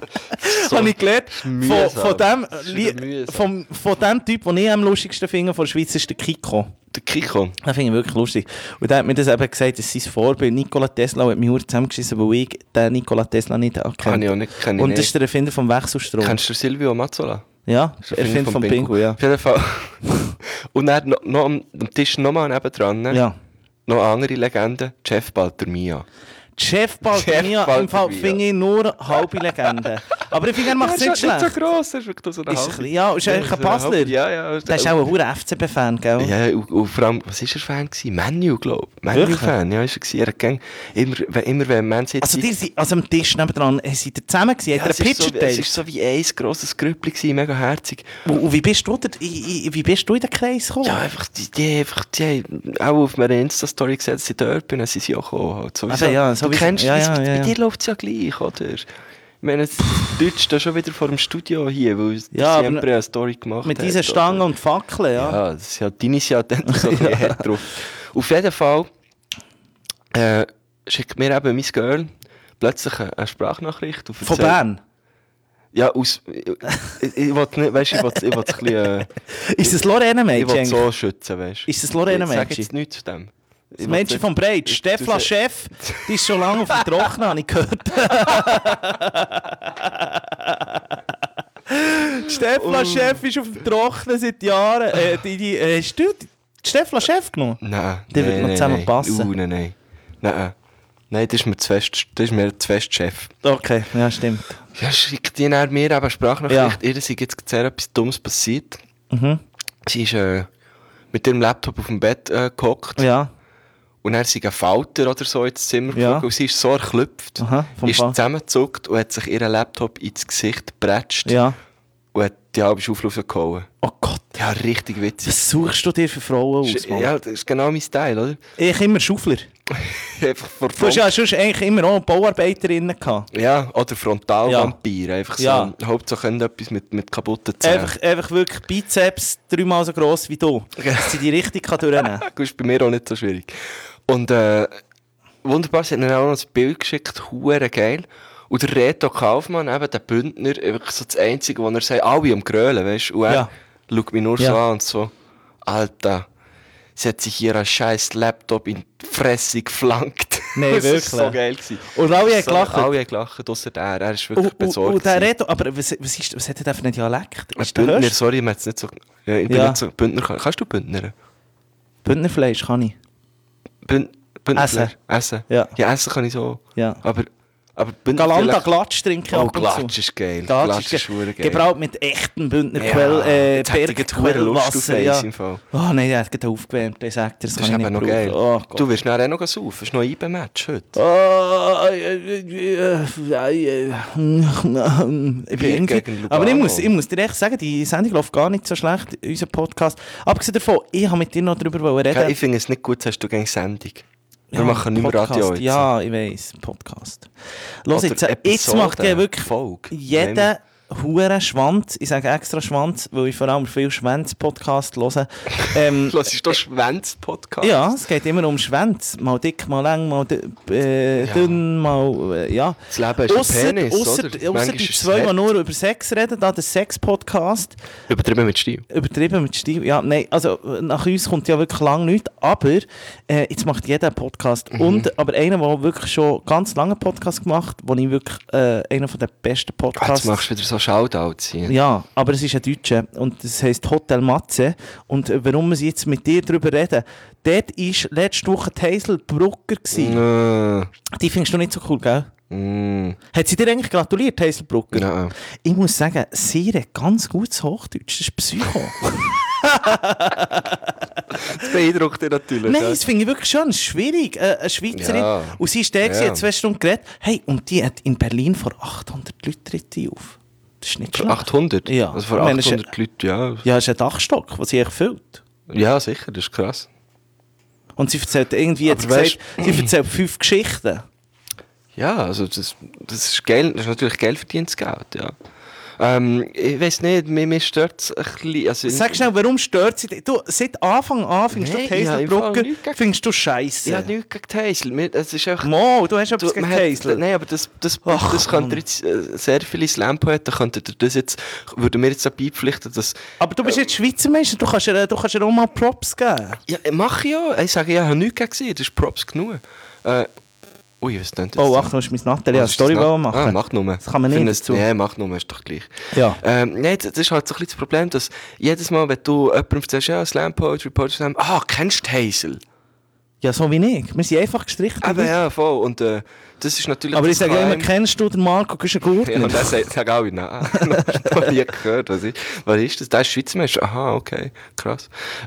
habe ich gelernt, mühsam. von dem Typ, den ich am lustigsten finde von der Schweiz, ist der Kiko. Der Kiko. Das finde ich wirklich lustig. Und der hat mir das eben gesagt, das ist sein Vorbild. Nikola Tesla hat mich verdammt zusammengeschissen, weil ich den Nikola Tesla nicht Kann ich erkenne. auch nicht. Kenn ich Und das nicht. ist der Erfinder vom Wechselstrom. Kennst du Silvio Mazzola? Ja, Erfinder vom Bingo, ja. Auf jeden Fall. Und dann noch am Tisch nochmal nebendran, ne? Ja. Noch eine andere Legende, Jeff Baltermia. Chef Baltermia, im Fall finde ich nur halbe Legende. Aber ich finde, er macht es nicht schlecht. Nicht so gross, er ist wirklich so eine Ist ein halbe. bisschen- ja, ist eigentlich ein Basler. Ja. Der ist auch ein hoher FCB-Fan, gell? Ja, und vor allem, was war er Fan gewesen? Manu, glaube ich. Manu-Fan, ja, ist er gewesen. Er hat gern, immer wenn Man City... Also, die sind am Tisch nebendran, seid ihr zusammen gewesen? Hat er es einen ist Pitch so, es ist so wie ein grosses Grüppli gewesen, mega herzig. Und wie bist du in den Kreis gekommen? Ja, einfach, die haben auch auf meiner Insta-Story gesehen, dass sie dort bin, dann sind sie auch gekommen. Halt. Sowieso. Also, ja, Du sowieso. kennst Ja, es, ja, bei ja. dir läuft es ja gleich, oder? Ich meine, das Deutsch da schon wieder vor dem Studio hier, weil Ja, aber Siempre eine Story gemacht Mit hat, diesen Stangen oder? und Fackeln, ja. Ja, das ist ja, deine ist ja dann so ein bisschen hart drauf. Auf jeden Fall schickt mir eben mein Girl plötzlich eine Sprachnachricht. Und Von erzählt- Bern. Ja, ich wollte nicht, weißt du, ich wollte es ein bisschen... Ist das Lorena ich wollte Mädchen? so schützen, weißt du. Ist das Lorena Ich sage Mädchen? jetzt nichts zu dem. Das Mädchen vom Breit, Stefla Chef, die ist schon lange auf dem Trocknen, habe ich gehört. Stefla Chef ist auf dem Trocknen seit Jahren. Hast du die Stefla Chef genommen? Nein. Die wird noch zusammen passen. Nein. Nein, das ist mir zu fest Chef. Okay, ja, stimmt. Ja, schickt die nach mir eben Sprachnachricht. Ihr ist jetzt sehr etwas Dummes passiert. Mhm. Sie ist mit ihrem Laptop auf dem Bett gehockt. Ja. Und er ist ein Falter oder so ins Zimmer Ja. geflogen. Und sie ist so erklüpft, Aha, vom ist Fall. zusammengezuckt und hat sich ihren Laptop ins Gesicht gepratscht. Ja. Und hat die halbe Schaufel gehauen. Oh Gott. Ja, richtig witzig. Was suchst du dir für Frauen aus, Mann? Ja, das ist genau mein Style, oder? Ich immer Schaufler. Einfach vor Du hast ja sonst eigentlich immer auch Bauarbeiterinnen gehabt. Ja, oder Frontalvampir. Einfach so. Ja. Hauptsache etwas mit kaputten Zähnen. Einfach wirklich Bizeps 3-mal so gross wie du. Dass sie die richtig durchnehmen kann. Das ist bei mir auch nicht so schwierig. Und wunderbar, sie hat mir auch noch ein Bild geschickt, hure geil. Und der Reto Kaufmann, eben der Bündner, wirklich so das Einzige, wo er sagt, alle am Grölen, weißt du? Und er Ja. schaut mich nur Ja. so an und so, Alter, sie hat sich hier einen scheiß Laptop in die Fresse geflankt. Nein, Das wirklich. war so geil gewesen. Und alle haben So, gelacht. Alle haben gelacht, ausser er ist wirklich besorgt. Und der gewesen. Reto, aber was hat er denn für einen Dialekt? Ein Ist der Bündner, Höchst? sorry, ich jetzt nicht so... Ja, ich bin Ja. nicht so... Bündner, kannst du Bündner? Bündnerfleisch kann ich. Bündner? Essen. Essen? Ja. Ja, essen kann ich so. Ja. Aber Bündner... Galanda Glatsch trinke ich Oh, ab und Glatsch zu. ist geil. Glatsch Glatsch ist verdammt geil. Gebraut mit echtem Bündner Ja, jetzt hätte ich jetzt verdammt Lust auf Bergquellwasser. Eis Ja. im Fall. Oh nein, der hat gerade aufgewärmt, der sagt, das Das ist kann ich eben nicht noch geil. brauchen. Oh Gott. Du wirst nachher auch noch saufen. Es ist noch ein IB-Match heute. Ich bin Wir irgendwie, gegen Lugano. aber ich muss dir echt sagen, die Sendung läuft gar nicht so schlecht, unser Podcast. Abgesehen davon, ich habe mit dir noch darüber reden. Ja, ich finde es nicht gut, hast du gegen Sendung. Wir Ja, machen nicht mehr Podcast. Radio jetzt. Ja, ich weiss, Podcast. Los, Oder jetzt macht Episode, ihr wirklich Folge. jeden huren Schwanz, ich sage extra Schwanz, weil ich vor allem viel Schwänz-Podcast höre. Was ist das Schwänz-Podcast? Ja, es geht immer um Schwänz. Mal dick, mal lang, mal dünn, mal ja. Das Leben ist ein Penis, Ausser oder? die Manchmal ist es zwei, die hart. nur über Sex reden, da der Sex-Podcast. Übertrieben mit Stil. Übertrieben mit Stil. Ja, nein, also nach uns kommt ja wirklich lange nichts, aber jetzt macht jeder einen Podcast. Und, aber einer, der wirklich schon ganz lange einen Podcast gemacht hat, wo ich wirklich einer der besten Ah, Podcasts... jetzt machst du wieder so Shoutouts hier. Ja, aber es ist ein Deutscher und das heisst Hotel Matze. Und warum wir jetzt mit dir darüber reden, dort war letzte Woche die Hazel Brugger. Die findest du nicht so cool, gell? Hat sie dir eigentlich gratuliert, Hazel Brugger? Nein. Ich muss sagen, sie redet ganz gutes Hochdeutsch. Das ist Psycho. Das beeindruckt dich natürlich. Nein, ja. das finde ich wirklich schon schwierig. Eine Schweizerin. Ja. Und sie ist da, Ja. hat 2 Stunden geredet. Hey, und die hat in Berlin vor 800 Leuten tritt die auf. Das ist nicht Vor schlecht. 800? Ja. Also vor Ich meine, es ist- 800 Leuten, ja. Ja, es ist ein Dachstock, den sie echt füllt. Ja, sicher, das ist krass. Und sie erzählt irgendwie, hat sie Aber gesagt, sie erzählt 5 Geschichten. Ja, also das ist Geld, das ist natürlich Geld verdientes Geld, ja. Ich weiss nicht, mir stört es ein bisschen. Also, Sag schnell, warum stört sie dich? Du, seit Anfang an findest Nein, du ich habe im Fall Hazelbrugger, nichts gegen- findest du scheisse. ich habe nichts gegen die Hazel. Es ist einfach... Mo, du hast etwas gegen man hat- Hazel. Nein, aber das Ach, könnte jetzt sehr viele Slam-Poeten könnten dir das jetzt, würden mir jetzt auch beipflichten, dass... Aber du bist jetzt Schweizer Meister, du kannst ihr auch mal Props geben. Ja, mach ich ja. Ich sage, ich habe nichts gegen sie, das ist Props genug. Ui, was denn das? Oh, Achtung, das ist mein Nathalie, eine Story machen. Ah, mach nur. Das kann man nicht dazu. Nein, mach nur, ist doch gleich. Ja. Nein, das ist halt so ein bisschen das Problem, dass jedes Mal, wenn du jemandem erzählst, ja, Slam Poetry, Slam, kennst du Hazel? Ja, so wie ich. Wir sind einfach gestrichen. Aber ja, voll. Und das ist natürlich... Aber ich das sage immer, Geheim- kennst du den Marco Güschen-Gurtner? Ja, und er sagt auch, nein, noch nie gehört. Was ist das? Der ist Schweizer Mensch? Aha, okay, krass.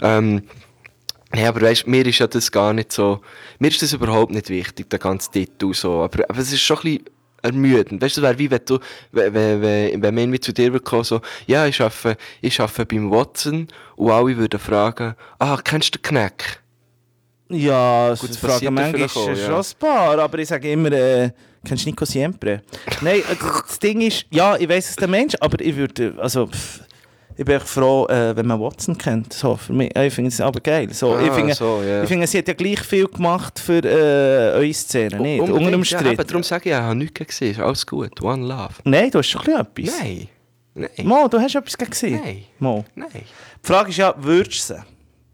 Ja, aber weißt, mir ist ja das gar nicht so... Mir ist das überhaupt nicht wichtig, der ganze Titel so. Aber es ist schon ein bisschen ermüdend. Weißt du, das wäre wie wenn du... Wenn man irgendwie zu dir würde kommen, so... Ja, ich arbeite beim Watson und alle würden fragen... kennst du den Knack? Ja, Gut, das das passiert fragen ja manchmal vielleicht auch, ja. schon ein paar, aber ich sage immer, kennst du Nico Siempre? Nein, das Ding ist, ja, ich weiss es der Mensch, aber ich würde, also, ich bin echt froh, wenn man Watson kennt. So, für mich, ich finde es aber geil. So, ich finde, sie hat ja gleich viel gemacht für eure Szene, nicht? Unter dem Ja, Strich. aber darum sage ich, ich habe nichts gesehen. Ist alles gut. One love. Nein, du hast schon ein bisschen etwas. Nein. Nein. Mo, du hast etwas gesehen. Nein. Mo. Nein. Die Frage ist ja, würdest du sie?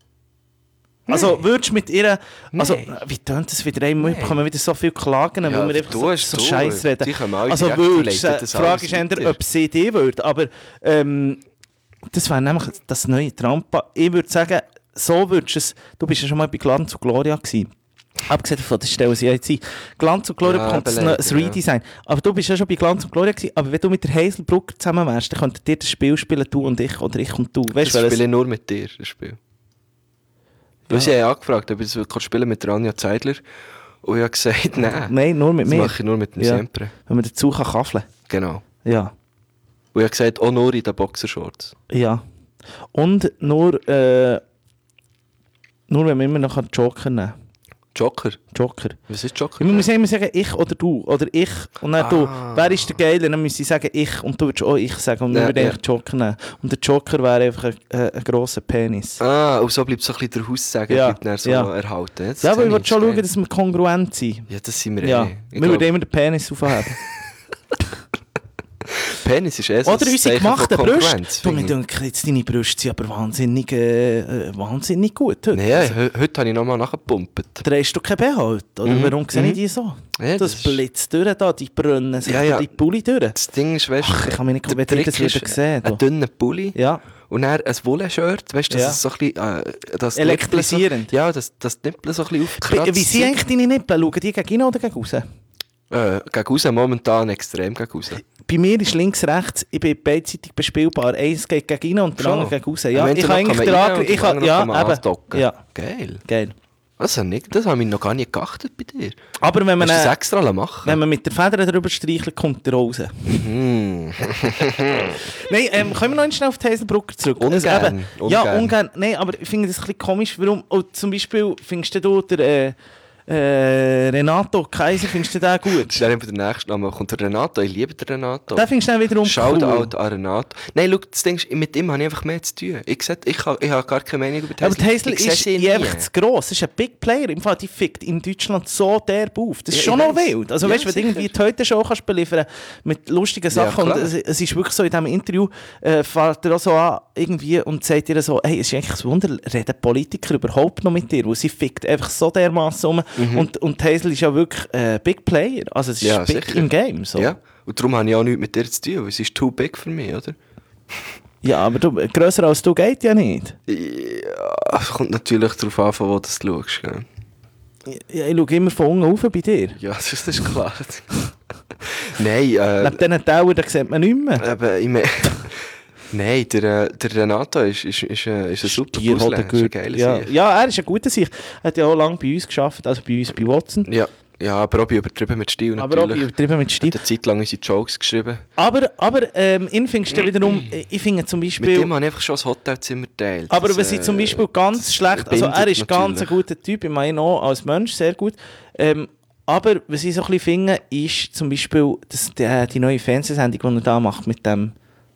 Also, würdest du mit ihr... Also, Nein. wie tönt das wieder einmal? Wir bekommen wieder so viele Klagen, weil wir einfach du so, hast so du. Scheiß reden. Die können alle Also, direkt würdest du verleiten, sie? das Die Frage alles ist eher, weiter. ob sie die würde. Aber das wäre nämlich das neue Trampa. Ich würde sagen, so würdest du es... Du bist ja schon mal bei Glanz und Gloria gewesen. Abgesehen davon, das stellen sie ja jetzt ein. Glanz und Gloria Ja, bekommt aber das leider, Redesign. Aber du bist ja schon bei Glanz und Gloria gewesen. Aber wenn du mit der Hazelbrugger zusammen wärst, dann könntet ihr das Spiel spielen, du und ich, oder ich und du. Weißt, Das du, spiele ich nur mit dir, das Spiel. Ja. Sie haben angefragt, ob ich das spielen mit der Anja Zeidler. Und ich habe gesagt, nein. Nein, nur mit Das mir. mache ich nur mit dem Ja. Sempre. Wenn man dazu kann kaffeln. Genau. Ja. Und ich habe gesagt, auch nur in den Boxershorts. Ja. Und nur wenn wir immer noch einen Joker nehmen. Joker? Joker. Was ist Joker? Man muss immer sagen, ich oder du. Oder ich und dann du. Wer ist der Geile? Dann müsste ich sagen, ich. Und du würdest auch ich sagen. Und wir Ja, würden ja. eigentlich Joker nehmen. Und der Joker wäre einfach ein grosser Penis. Und so bleibt so ein bisschen der Haussagen Ja, bleibt dann so ja. erhalten. Das Ja, aber sehe ich wollte schon das schauen, geil. dass wir kongruent sind. Ja, das sind wir Ja. Ich Wir würden glaub, immer den Penis aufheben. Penis ist so Oder ein unsere Zeichen von gemachten Konkurrenz, Brüste. Du, mir finde ich. denken jetzt, deine Brüste sind aber wahnsinnig gut heute. Nein, heute habe ich nochmal nachgepumpt. Drehst du kein BH heute? Oder warum sehe ich die so? Ja, das das ist- blitzt durch da, die brennen sich Ja, ja. die Pulli durch. Das Ding ist, weißt Ach, ich kann mich nicht der wenn ihr das Trick ist wieder sehen. ein dünner Pulli Ja. und dann ein Wollenshirt, weißt du, dass Ja. es so ein bisschen... das Elektrisierend. Nippel so, ja, das Nippel so ein bisschen aufkratzt. Wie sind eigentlich deine Nippel? Schauen die gegen innen oder gegen raus? Gegen raus, momentan extrem gegen raus. Bei mir ist links, rechts, ich bin beidseitig bespielbar. Eins geht gegen innen und der Schon. andere gegen raus. Am Ja, Ende ich noch habe eigentlich kann den man rein Angriff. und Ich am habe, anderen ja, kann man eben. andocken. Ja, Geil. geil. Das habe ich noch gar nicht geachtet bei dir. Aber wenn man, Hast du das extra machen? wenn man mit der Feder drüber streichelt, kommt der raus. Mhm. Nein, können wir noch schnell auf die Hazelbrugger zurück? Ungern, Also eben, Ja, ungern. ungern. Nein, aber ich finde das ein bisschen komisch. Warum? Oh, zum Beispiel findest du der Renato Kaiser, findest du den gut? Das ist dann der nächste Name. Kommt der Renato? Ich liebe den Renato. Den findest du dann wiederum Shoutout an Renato. Nein, schau, das Ding ist, mit ihm habe ich einfach mehr zu tun. Ich habe gar keine Meinung über die Aber die Hazel Ich sehe ist sie nie. einfach zu gross. Das ist ein Big Player. Im Fall, die fickt in Deutschland so derb auf. Das ist Ja, schon ich noch weiss. wild. Also Ja, weißt du, wenn du sicher. irgendwie die heute Show kannst beliefern mit lustigen Sachen. klar. Und es ist wirklich so, in diesem Interview fährt er auch so an irgendwie und sagt ihr so, hey, es ist eigentlich ein Wunder, reden Politiker überhaupt noch mit dir? Weil sie fickt einfach so dermassen um. Und die Hazel ist ja wirklich Big Player. Also es ist Ja, big sicher. im Game. So. Ja, und darum habe ich auch nichts mit dir zu tun, weil es ist too big für mich, oder? Ja, aber grösser als du geht ja nicht. Ja, es kommt natürlich darauf an, von wo du das schaust. Gell? Ja, ich schaue immer von unten rauf bei dir. Ja, das ist klar. Nein, Neben diesen Tauern, da sieht man nicht mehr. aber ich meine... Nein, der Renato ist ein super Stier Puzzler. hat er Ist ein gut. geiler Ja. Sieg. Ja, er ist ein guter Sieg. Er hat ja auch lange bei uns gearbeitet, also bei uns bei Watson. Ja, aber auch bei übertrieben mit Stil Aber auch natürlich. übertrieben mit Stil. Hat eine Zeit lang unsere Jokes geschrieben. Aber ihn findest du wiederum, ich finde zum Mit Beispiel... dem habe ich einfach schon das Hotelzimmer geteilt. Aber Das, was ich zum Beispiel ganz schlecht... Also er ist ganz ein guter Typ, ich meine ihn auch als Mensch sehr gut. Aber was ich so ein bisschen finde, ist zum Beispiel die neue Fernsehsendung, die er da macht mit dem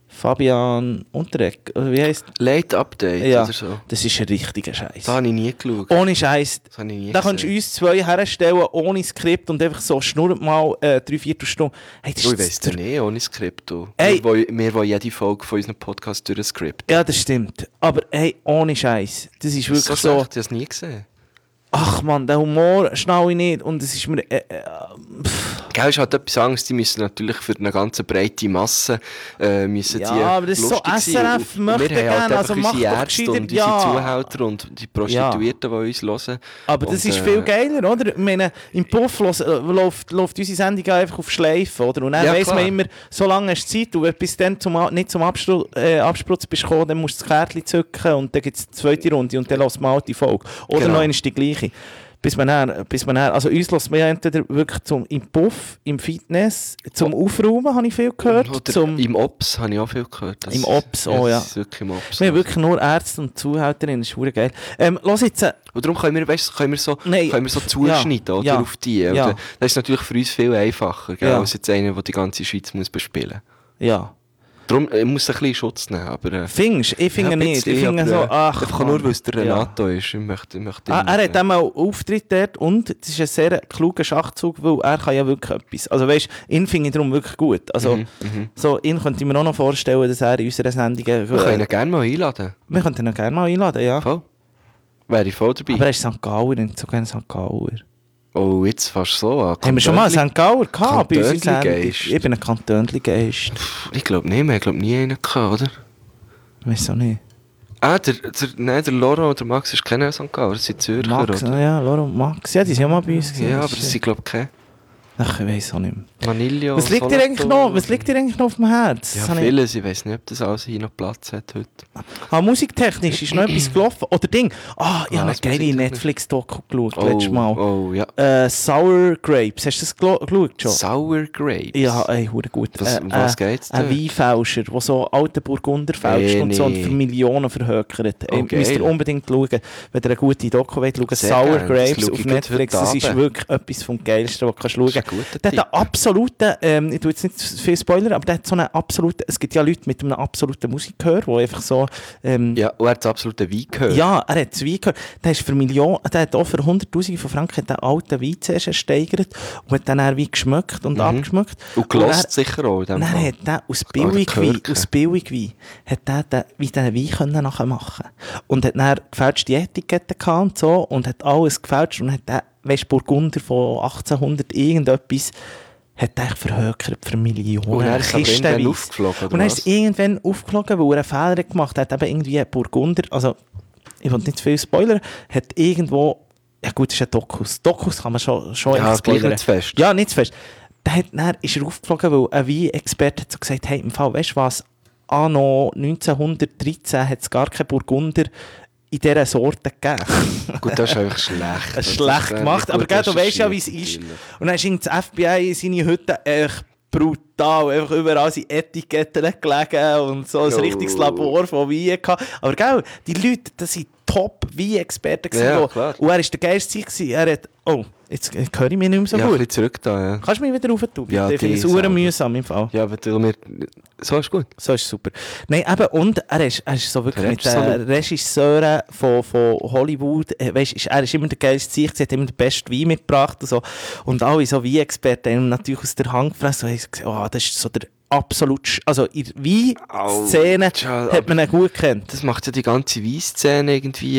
Fabian Unterreck, oder wie heisst Late Update ja, oder so. das ist ein richtiger Scheiß. Das habe ich nie geschaut. Ohne Scheiß. Das habe ich nie Da kannst du gesehen. uns zwei herstellen, ohne Skript und einfach so schnurrt mal 3/4 Stunde. Hey, das Ich ist weiss es nicht, ohne Skript. Du. Ey. Wir wollen jede Folge von unserem Podcast durch ein Skript. Ja, das stimmt. Aber hey, ohne Scheiß. Das ist wirklich so. schlecht, ich habe es nie gesehen. Ach man, der Humor schnall ich nicht. Und es ist mir. Gell, ist halt etwas anderes, die müssen natürlich für eine ganz breite Masse müssen Ja, die aber das ist so, lustig sein. SRF Und möchte wir haben halt gerne, einfach also mach unsere doch Ärzte gescheiter- und unsere ja. Zuhälter und die Prostituierten, die uns hören. Aber das Und, ist viel geiler, oder? Ich meine, im Puff läuft unsere Sendung einfach auf Schleife, oder? Und dann Ja, weiss klar. man immer, so lange hast du Zeit, und bis dann nicht zum Absprutz bist gekommen, dann musst du das Kärtchen zücken und dann gibt es die zweite Runde und dann lässt man halt die Folge. Oder Genau. noch einmal die gleiche. Bis man dann, also uns lässt man ja entweder wirklich im Puff, im Fitness, zum Aufräumen, habe ich viel gehört. Oder im Ops habe ich auch viel gehört. Im Ops, oh ja. Das ist wirklich im Ops. Wir haben wirklich nur Ärzte und Zuhälterinnen, das ist verdammt geil. Los jetzt, Und darum können wir, weißt, können wir so zuschneiden, Ja, oder, ja, auf die. ja. Oder? Das ist natürlich für uns viel einfacher, gell, Ja. als jetzt einer, der die ganze Schweiz muss bespielen. ja. Darum muss ein bisschen Schutz nehmen, aber... Findest du? Ich finde ja, ein nicht. Ich bisschen, finde aber, so, ach einfach nur, weil es der ja. Renato ist. Ich möchte Er hat einmal Auftritt dort und das ist ein sehr kluger Schachzug, weil er kann ja wirklich etwas. Also weißt, ihn finde ich darum wirklich gut. Also so, ihn könnte ich mir auch noch vorstellen, dass er in unserer Sendung... Wir können ihn gerne mal einladen. Wir könnten ihn gerne mal einladen, ja. Voll. Wäre ich voll dabei. Aber er ist St. Gauer, nicht so gerne St. Gauer. Oh, jetzt fast so an. Haben wir schon mal einen St. Gauer gehabt bei uns in Sendung? Kantönli-Geist. Ich bin ein Kantönli-Geist. Ich glaube nicht, wir haben glaub, nie einen gehabt, oder? Ich weiß auch nicht. Der Laura oder Max ist kein St. Gauer, das sind Zürcher, Max, oder? ja, Laura und Max. Ja, die sind ja mal bei uns gewesen. Ja, aber das sind glaube ich keine. Ach, ich weiß auch nicht mehr. Vanillo, Was liegt dir eigentlich noch? Was liegt dir eigentlich noch auf dem Herz? Ja, Das habe ich- vieles. Ich weiß nicht, ob das alles hier noch Platz hat heute. Musiktechnisch ist noch etwas gelaufen. Oder Ding. Ich habe eine Was geile musiktechnisch? Netflix-Doku geschaut, letztes Mal. Oh, ja. Sour Grapes. Hast du das geschaut schon? Sour Grapes? Ja, ey, hure gut. Was geht's da? Ein Weinfälscher, der so alte Burgunder fälscht und so und nee. für Millionen verhökert. Oh, Müsst ihr geil. unbedingt schauen, wenn ihr eine gute Doku wollt. Schauen. Sehr Sour gern, das Grapes schaue auf ich Netflix. heute Das ist Abend. wirklich etwas vom Geilsten, was du schauen Das ist kannst. ein guter Der hat Tipp. einen absoluten, ich tue jetzt nicht zu viel Spoiler, aber der hat so einen absoluten, es gibt ja Leute mit einem absoluten Musikgehör, die einfach so... Ja, und er hat das absolute Wein gehört. Ja, er hat Wein gehört. Der ist für Millionen, der hat auch für 100'000 von Franken den alten Wein zuerst ersteigert und hat dann auch Wein geschmeckt und abgeschmeckt. Und gelost sicher auch in dem Dann Fall. hat der aus Gehört. Billigwein hat der wie den Wein können nachher machen. Und hat dann gefälschte Etiketten gehabt und so und hat alles gefälscht und hat den, weisst, Burgunder von 1800 irgendetwas hat er verhökert für Millionen. Und er ist aber Kistenweise. irgendwann aufgeflogen, oder Und er was? ist irgendwann aufgeflogen, weil er einen Fehler gemacht hat. Eben irgendwie ein Burgunder, also ich will nicht zu viel spoilern, hat irgendwo, ja gut, das ist ein Dokus. Dokus kann man schon Ja, eigentlich gleich spoilern. nicht zu fest. Ja, nicht zu fest. Dann ist er aufgeflogen, weil ein Weinexperte hat so gesagt, hey, im Fall, weißt du was, anno 1913 hat es gar keinen Burgunder in dieser Sorte gegeben. Gut, das ist eigentlich schlecht. Das ist schlecht gemacht, aber gell, du weißt ja, wie es ist. Natürlich. Und dann ist irgendwie das FBI in seine Hütte echt brutal, einfach überall sind Etiketten gelegen und so ein Oh. richtiges Labor von Wein gehabt. Aber gell, die Leute, das sind Top-Wein-Experten gewesen, Ja, wo- klar. und er war der geilste gewesen. Er hat, oh, jetzt höre ich mich nicht mehr so Ja, ein gut. bisschen zurück da, ja. Kannst du mich wieder rauf tun? Ja, ich finde es die super selber. mühsam im Fall. Ja, aber du mir... So ist gut. So ist super. Nein, eben, und er ist so wirklich Der mit den Regisseur. Regisseuren von Hollywood, weißt, er ist immer der geilste Sicht, hat immer den besten Wein mitgebracht und so. Und alle so Weinexperten haben ihm natürlich aus der Hand gefressen und haben gesagt, oh, das ist so der absolut, also in der Weinszene Tja, hat man ihn gut gekannt. Das macht ja die ganze Weisszene irgendwie...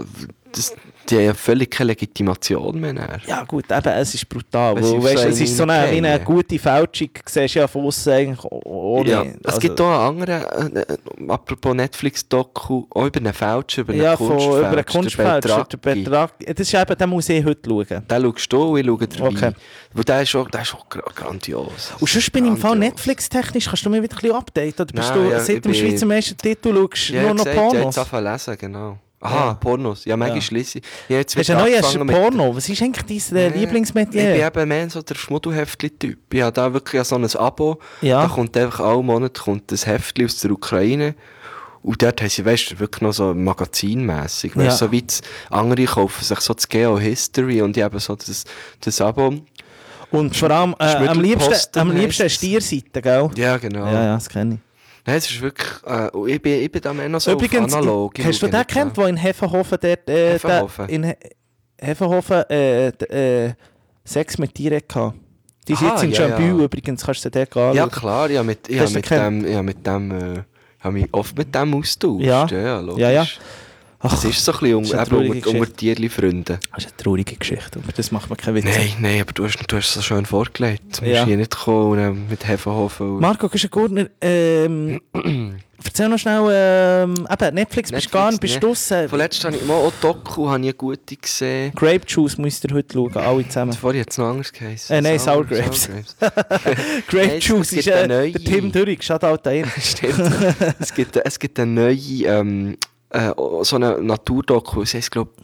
Die haben ja völlig keine Legitimation mehr. Dann. Ja gut, eben, es ist brutal. Weil sie Weil, auf weißt, so es ist so einen eine, wie eine hineinfallen. gute Fälschung, siehst du ja von aussen eigentlich ohne. Ja, es gibt auch einen anderen, apropos Netflix-Doku, auch über einen Fälscher, über einen ja, Kunstfälscher. über einen Kunstfälscher, der Betraggi. Betrag. Das ist eben, den muss ich heute schauen. Den schaust du und ich schaue den Okay. Wein. Weil der ist auch grandios. Und sonst bin ich im Fall Grandios. Netflix-technisch, kannst du mir wieder ein bisschen updaten? Oder bist Nein, du ja, seit ich dem bin- Schweizer Meistertitel schaust Ja, nur noch gesagt, ich habe Pornos? jetzt angefangen zu lesen, genau. Ja. Aha, Pornos. Ja, manchmal Ja. lese ich. Ich habe jetzt Hast du wieder ein neues angefangen mit- Porno? Was ist eigentlich dein Ich bin Lieblingsmetier? eben mehr so der Schmuddelheftli-Typ. Ich habe da wirklich so ein Abo. Ja. Da kommt einfach alle Monate kommt ein Heftli aus der Ukraine. Und dort haben sie, weißt du, wirklich noch so magazinmässig. Weißt, Ja. so wie das andere kaufen sich so das Geo-History und ich habe so das Abo. Und vor allem am liebsten Schmüttelposten eine heisst's. Stierseite, gell? Ja, genau. Ja, das kenne ich. Nein, es ist wirklich... ich bin da mehr noch so Übrigens, auf analog. hast du den kennt, der in Hefenhofen dort... Hefenhofen? In Hefenhofen Sex mit Tieren hatte. Die Aha, sitzt in ja, Schambühl ja. übrigens, kannst du dir den anschauen. Ja klar, ich habe mich oft mit dem austauscht. Ja. Logisch. Ja. Das ist so ein bisschen das ist eine traurige unter Tierli-Freunden. Das ist eine traurige Geschichte, aber das macht mir keinen Witz. Nein, aber du hast es so schön vorgelegt. Du Ja. musst hier nicht kommen mit Hefenhofen. Marco Güschen-Gurtner, erzähl noch schnell, eben, Netflix bist du gar nicht, bist du draussen. Vorletzt habe ich mal auch Doku, habe ich eine gute gesehen. Grape Juice müsst ihr heute schauen, alle zusammen. Vorher hat es noch anders geheißen. Nein, Sour Grapes. Grape Nein, Juice es ist gibt eine neue- der Tim Dürrig, Shoutout da hin. Stimmt. es gibt eine neue, so eine Naturdoku. Es heisst, glaube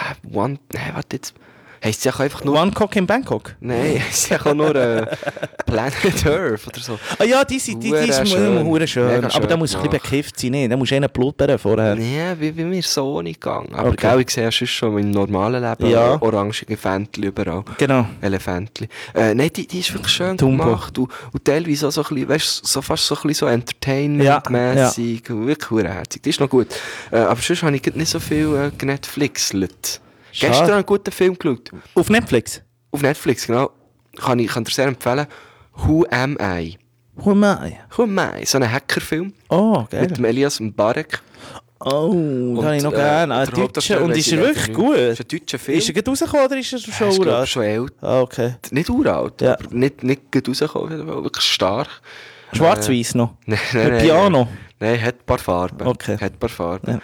ich, heisst sie auch einfach nur... One Cock in Bangkok. Nein, es ist auch nur Planet Earth oder so. Ah ja, die ist Hure schön. schön. Mega Aber schön da muss ein bisschen gemacht. bekifft sein, ne? Da musst du einen blutberen vorher. Nee, wie mir so nicht gegangen. Aber Okay. gell, ich sehe sonst schon im normalen Leben Ja. orangige Fändchen überall. Genau. Elefantli. Nein, die ist wirklich schön Dumbo. gemacht. Und teilweise auch so ein bisschen, weißt, so fast so ein bisschen so Entertainment-mässig. Wirklich verdammt. Die ist noch gut. Aber sonst habe ich nicht so viel genetflixelt. Schade. Gestern einen guten Film geschaut. Auf Netflix? Auf Netflix, genau. Kann dir sehr empfehlen. Who Am I? Who am I? Who Am I? So ein Hackerfilm. Oh, geil. Mit dem Elias Mbarek. Oh, den habe ich noch gerne. der Hauptdarsteller Und ist er weiß ich wirklich nicht. gut? Ist ein deutscher Film. Ist er gerade rausgekommen oder ist er Er schon ist, glaub uralt? ich, schon älter. Ah, okay. Nicht uralt, Ja. aber nicht gut rausgekommen. Wirklich stark. Schwarz-Weiß noch? Nein, Mit Piano? Nein, hat ein paar Farben. Okay. Hat ein paar Farben.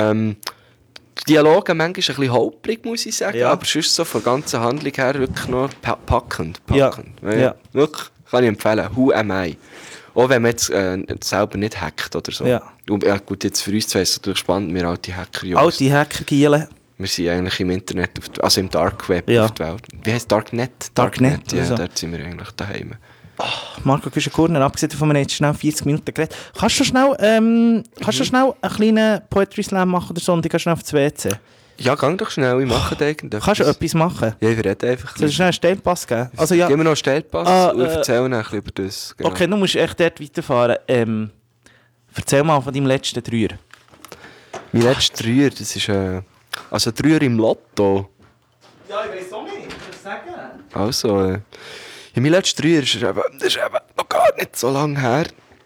Die Dialoge manchmal ein bisschen holprig, muss ich sagen, Ja. aber sonst so von der ganzen Handlung her wirklich noch packend. Ja. Ja. Wirklich, kann ich empfehlen. Who am I? Auch wenn man jetzt selber nicht hackt oder so. Ja. Und, ja gut, jetzt für uns zwei ist es natürlich spannend, wir alte Hacker-Jungs. Alte Hacker-Giele. Wir sind eigentlich im Internet, also im Dark Web Ja. auf der Welt. Wie heisst Darknet? Darknet, ja, also. dort sind wir eigentlich daheim. Marco Güschen-Gurtner, abgesehen davon, wir haben jetzt schnell 40 Minuten geredet. Kannst du schnell einen kleinen Poetry Slam machen oder so und ich gehe schnell aufs WC? Ja, gang doch schnell, ich mache da irgendetwas. Kannst du etwas machen? Ja, ich rede einfach. Soll ich schnell einen Stellpass geben? Also, ja. Gib mir noch einen Stellpass Ah, und erzähl dann ein bisschen über das. Genau. Okay, du musst echt dort weiterfahren. Erzähl mal von deinem letzten Dreier. Mein letzter Dreier, das ist also Dreier im Lotto. Ja, ich weiß auch nicht. Was sagen? Also, ja, mein letzter Dreier ist eben noch gar nicht so lange her.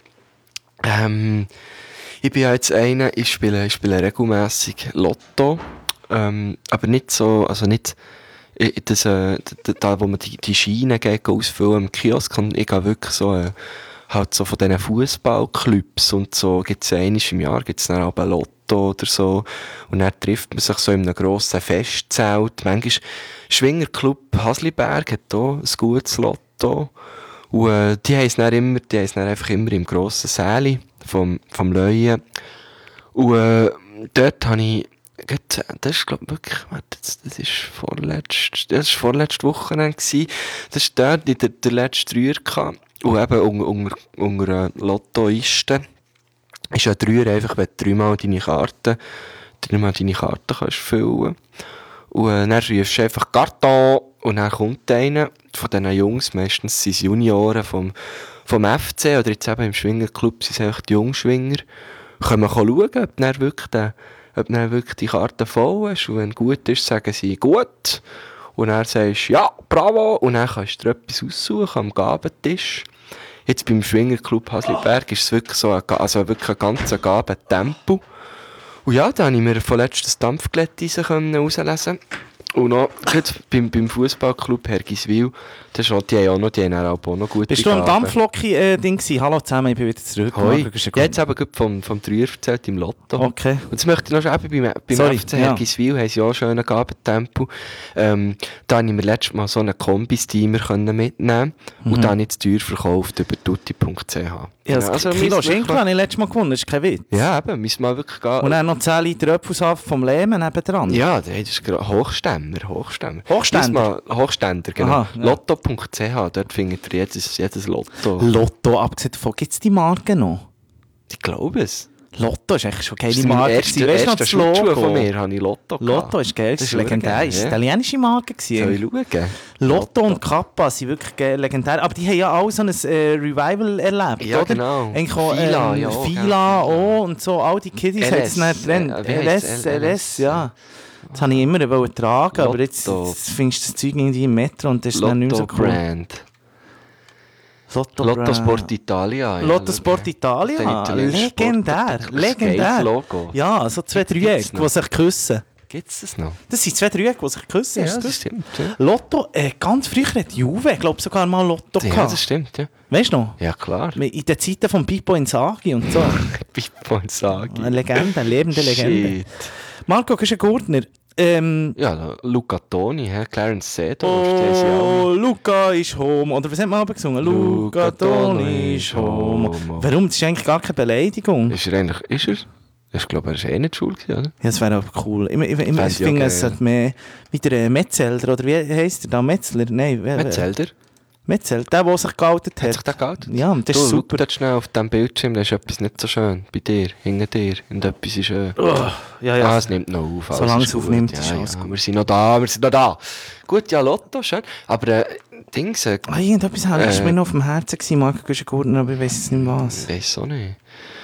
Ich bin ja jetzt einer, ich spiele regelmässig Lotto. Aber nicht so, also nicht das, da wo man die Scheine ausfüllen im Kiosk, und ich gehe wirklich so, halt so von diesen Fußballclubs und so, gibt es einmal im Jahr, gibt es dann auch ein Lotto oder so, und dann trifft man sich so in einem grossen Festzelt. Manchmal Schwingerclub Hasliberg hat auch ein gutes Lotto, und die haben es dann einfach immer im grossen Säli vom Leuen, und dort habe ich das ist, glaube ich, wirklich, das ist vorletzte Wochenende gewesen. Das war dort der letzte Dreier gehabt. Und eben unter Lottoisten ist ein Dreier einfach, wenn du dreimal deine Karten kannst füllen. Und dann rufst du einfach Karton und dann kommt einer von diesen Jungs, meistens sind es Junioren vom FC oder jetzt eben im Schwingerclub sind es einfach die Jungschwinger, können schauen, ob dann wirklich die Karte voll ist. Und wenn gut ist, sagen sie gut. Und dann sagst du, ja, bravo. Und dann kannst du dir etwas aussuchen am Gabentisch. Jetzt beim Schwingerclub Hasliberg ist es wirklich so ein ganz Gabentempo. Und ja, da konnte ich mir vorletzt das Dampfglätt rauslesen. Und noch beim Fußballclub Hergiswil, die haben auch noch gute Bist du am Gaben. Dampflocki-Ding gewesen? Hallo zusammen, ich bin wieder zurück. Hoi. Marco Güschen-Gurtner. Ich habe jetzt eben gerade vom Dreier erzählt im Lotto. Okay. Und das möchte ich noch eben beim Sorry, FC ja. Hergiswil haben sie auch schon einen Gabentempo. Da konnte ich mir letztes Mal so einen Kombi-Steamer mitnehmen und dann nicht teuer verkauft über tutti.ch. Ja, das Kilo Schinken habe ich letztes Mal gewonnen, das ist kein Witz. Ja, eben, müssen wir wirklich gehen. Und dann noch 10 Liter Apfelsaft vom Lehmann nebendran. Ja, das ist Hochständer. Hochständer, genau. Aha, ja. Lotto.ch, dort findet ihr jedes Lotto. Lotto, abgesehen davon, gibt es die Marke noch? Ich glaube es. Lotto ist eigentlich schon eine geile Mein Marke. Weißt du noch erster das Schutzschuh Logo? von mir habe ich Lotto gehabt. Lotto ist geil, das ist legendär. Das war eine italienische Marke. Soll ich schauen? Lotto und Kappa sind wirklich legendär. Aber die haben ja auch so ein Revival erlebt, Ja, oder? genau. Eigentlich auch, Fila, ja auch, Fila ja. auch und so. All die Kiddies haben es nicht drin. wie heisst LS, ja. Das habe ich immer tragen, aber jetzt Lotto. findest du das Zeug irgendwie im Metro und das ist dann nicht mehr so Lotto cool. Brand. Lotto Lotto Sport Italia. ja, Lotto schau. Sport Italia, Der italienische legendär, Sport. legendär. Geiles Logo. Ja, so zwei Gibt's Dreiecke, noch? die sich küssen. Gibt es das noch? Das sind zwei Dreiecke, die sich küssen. Hast du das stimmt. Ja. Lotto, ganz früher hat Juve, glaube ich, sogar mal Lotto Ja, gehabt. das stimmt, ja. Weißt du noch? Ja, klar. In den Zeiten von Pippo Inzaghi und so. Pippo Inzaghi. Eine Legende, eine lebende Legende. Shit. Marco Güschen-Gurtner. Ja, Luca Toni, Clarence Seedorf, die haben sie alle. Oh, Luca ist home. Oder was hat man aber gesungen? Luca Toni ist home. Warum? Das ist eigentlich gar keine Beleidigung. Ist er eigentlich, ist er? Ich glaube, er ist eh nicht schuld gewesen, oder? Ja, das wäre aber cool. Ich Fände ich finde, auch es geil. sollte mehr wie der Metzelder, oder wie heisst der da? Metzler? Nein, Metzelder? Metzelder, der sich geoutet Hat hat. sich der geoutet? Ja, und das ist Du, super. schau dort schnell auf dem Bildschirm, da ist etwas nicht so schön. Bei dir, hinter dir. Und etwas ist schön. Ja, Ah, es nimmt noch auf. alles Solange ist es gut. aufnimmt, ja, ist ja, alles gut. Wir sind noch da. Gut, ja, Lotto, schön. Aber Dings, Irgendetwas war mir noch auf dem Herzen gewesen, Marco Güschen-Gurtner, aber ich weiss jetzt nicht was. weiss auch nicht.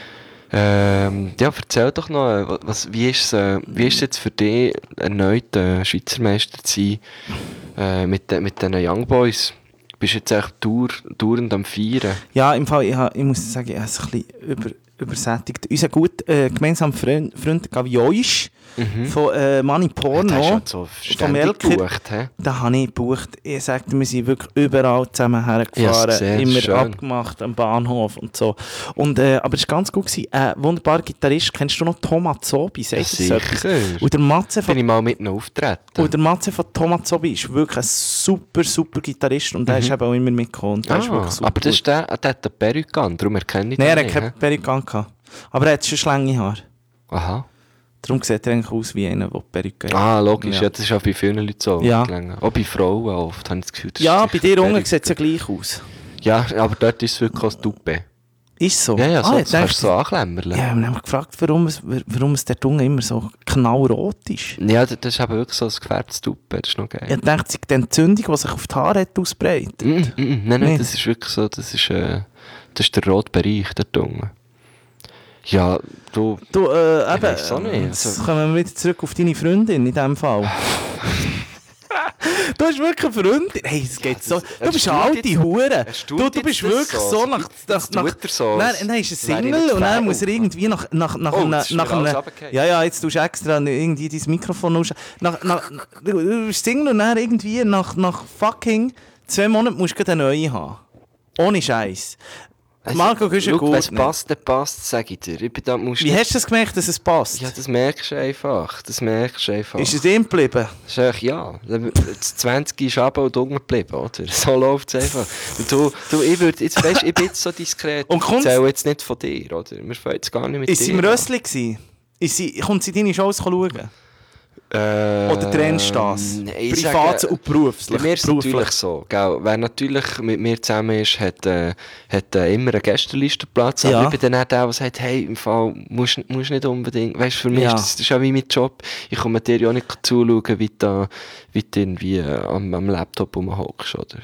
Ja, erzähl doch noch, wie ist es jetzt für dich, erneut Schweizer Meister zu sein mit den Young Boys? Bist du jetzt echt dauernd am Feiern? Ja, im Fall, ich muss sagen, ich habe es ein bisschen übersättigt. Unser gut gemeinsamer Freund Gavioisch von Money Porno, Der ist ja so vom ständig Elker, gebucht, hä? den habe ich gebucht. Ich sagte, wir sind wirklich überall zusammen hergefahren, Ja, sehr immer schön. abgemacht am Bahnhof und so. Und, aber es war ganz gut gewesen. Wunderbarer Gitarrist. Kennst du noch Thomas Zobi? Ja, sicher. Und der Matze Bin ich von mal mit ihm auftreten. Und der Matze von Thomas Zobi ist wirklich ein super, super Gitarrist und der ist eben auch immer mitgekommen. Und der ist wirklich super aber das ist gut. der hat eine Perücke an, darum erkenne ich Nein, er den hat nicht, keine Perücke angehabt. Aber er hat schon lange Haare. Aha. Darum sieht er eigentlich aus wie einer, der Perücke hat. Ah, logisch, Ja. ja. Das ist auch bei vielen Leuten so. Ja. Auch bei Frauen oft, habe ich das Gefühl. das Ja, ist bei sicher dir unten Perücke. sieht es ja gleich aus. Ja, aber dort ist es wirklich als Duppe. Ist so? Ja, so, ich das kannst du so anklemmerle. Ja, wir haben mich gefragt, warum es der Unge immer so knallrot ist. Ja, das ist eben wirklich so ein gefärbtes Duppe, das ist noch geil. Ich dachte, es ist die Entzündung, die sich auf die Haare hat ausbreitet. Nein, Nee. das ist wirklich so, das ist der rote Bereich, der Dunge. Ja, du... Du, eben, weiss auch nicht, jetzt also- kommen wir wieder zurück auf deine Freundin in diesem Fall. Du hast wirklich eine Freundin. Hey, es geht so. Du bist eine alte Hure. Du bist wirklich so nach. tut er so. Dann ist er Wäre ich Single nicht und dann Fan. muss er irgendwie nach Oh, jetzt ist mir alles einem. runtergefallen. Ja, jetzt tust du extra irgendwie dein Mikrofon aus. Du bist Single und dann irgendwie nach fucking 2 Monaten musst du gleich eine neue haben. Ohne Scheiß. Marco, du bist Schau, gut. wenn es passt, dann passt, sag ich dir. Ich bin da, musst Wie nicht- hast du das gemerkt, dass es passt? Ja, das merkst du einfach. Ist es ihm geblieben? Das ist eigentlich, ja. Das 20 ist aber und unten geblieben, oder? So läuft es einfach. Und du, ich würde, jetzt, weißt, ich bin jetzt so diskret. Und Ich kommt's- erzähle jetzt nicht von dir, oder? Wir fangen jetzt gar nicht mit Ist sie dir im an. Rössli gewesen? Kommt sie deine Shows schauen? Oder trennst du das? nein, ich Privat sage- und beruflich? Bei mir ist es Beruflich. natürlich so. Gell? Wer natürlich mit mir zusammen ist, hat immer einen Gästelistenplatz. Aber Ja. ich bin dann auch der, der sagt, hey, im Fall musst nicht unbedingt. Weißt du, für mich Ja. das ist auch wie mein Job. Ich komme dir ja nicht zuschauen, wie du irgendwie am Laptop rumhockst, oder?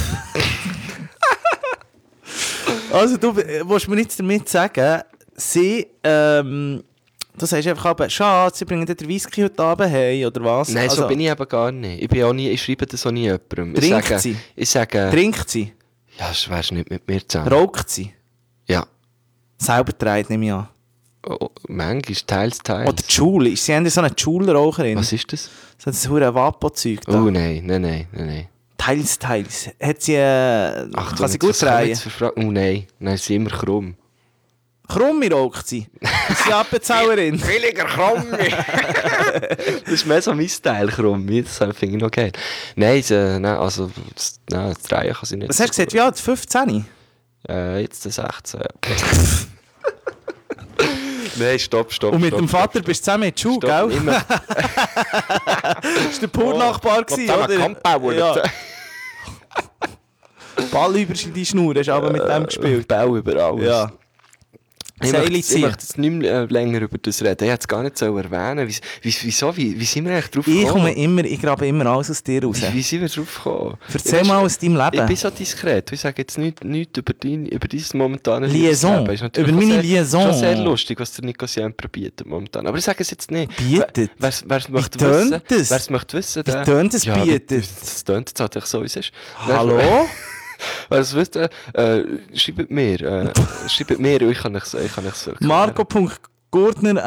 Also du willst mir jetzt damit sagen, sie, du sagst einfach aber, Schatz, sie bringen dir den Whisky heute Abend heim, oder was? Nein, also, so bin ich eben gar nicht. Ich schreibe das auch nie jemandem. Trinkt sie? Ich sage, Trinkt sie? ja, das wärst nicht mit mir zusammen. Raucht sie? Ja. Selber trägt, nehme ich an. Oh, manchmal, teils. Oder die Schule, sie haben ja so eine Schulraucherin. Was ist das? So das hure Vapo-Zeug da. Oh nein. Teils. Hat sie, Ach, kann sie gut drehen? Oh nein, sie ist immer krumm. Krumme raucht sie? Ist sie Appenzauerin? Billiger Krummi! Das ist mehr so mein Style, Krummi. Das finde ich noch geil. Nein, das Drehen kann sie nicht. Was hast du gesagt? Wie alt? 15? Jetzt der 16. Nein, stopp. Und mit dem Vater bist du zusammen in die Schule, gell? Immer. Das war der Pur-Nachbar, oder? Ja. Ball über die Schnur, hast du aber mit dem gespielt. Bau über alles. Ja. Ich Seile möchte ziehen. jetzt nicht mehr länger über das reden. Ich hätte es gar nicht so erwähnen. Wieso? Wie sind wir eigentlich drauf gekommen? Ich grabe immer alles aus dir raus. Wie sind wir drauf gekommen? Erzähl mal aus deinem Ich bin Leben. so diskret. Ich sage jetzt nichts über dein momentanes Liaison. Liebesleben. Ist natürlich Über auch meine sehr, Liaison. Schon sehr lustig, was der Nico Siempre bietet momentan. Aber ich sage es jetzt nicht. Bietet? Wer es möchte tönt wissen, es? wer es möchte wissen, Wie tönt es bietet? Das tönt jetzt halt so, wie es ist. Hallo? Wer es wisst, schreibt mir. Schreibt mir und ich kann es erklären. Marco.Gurtner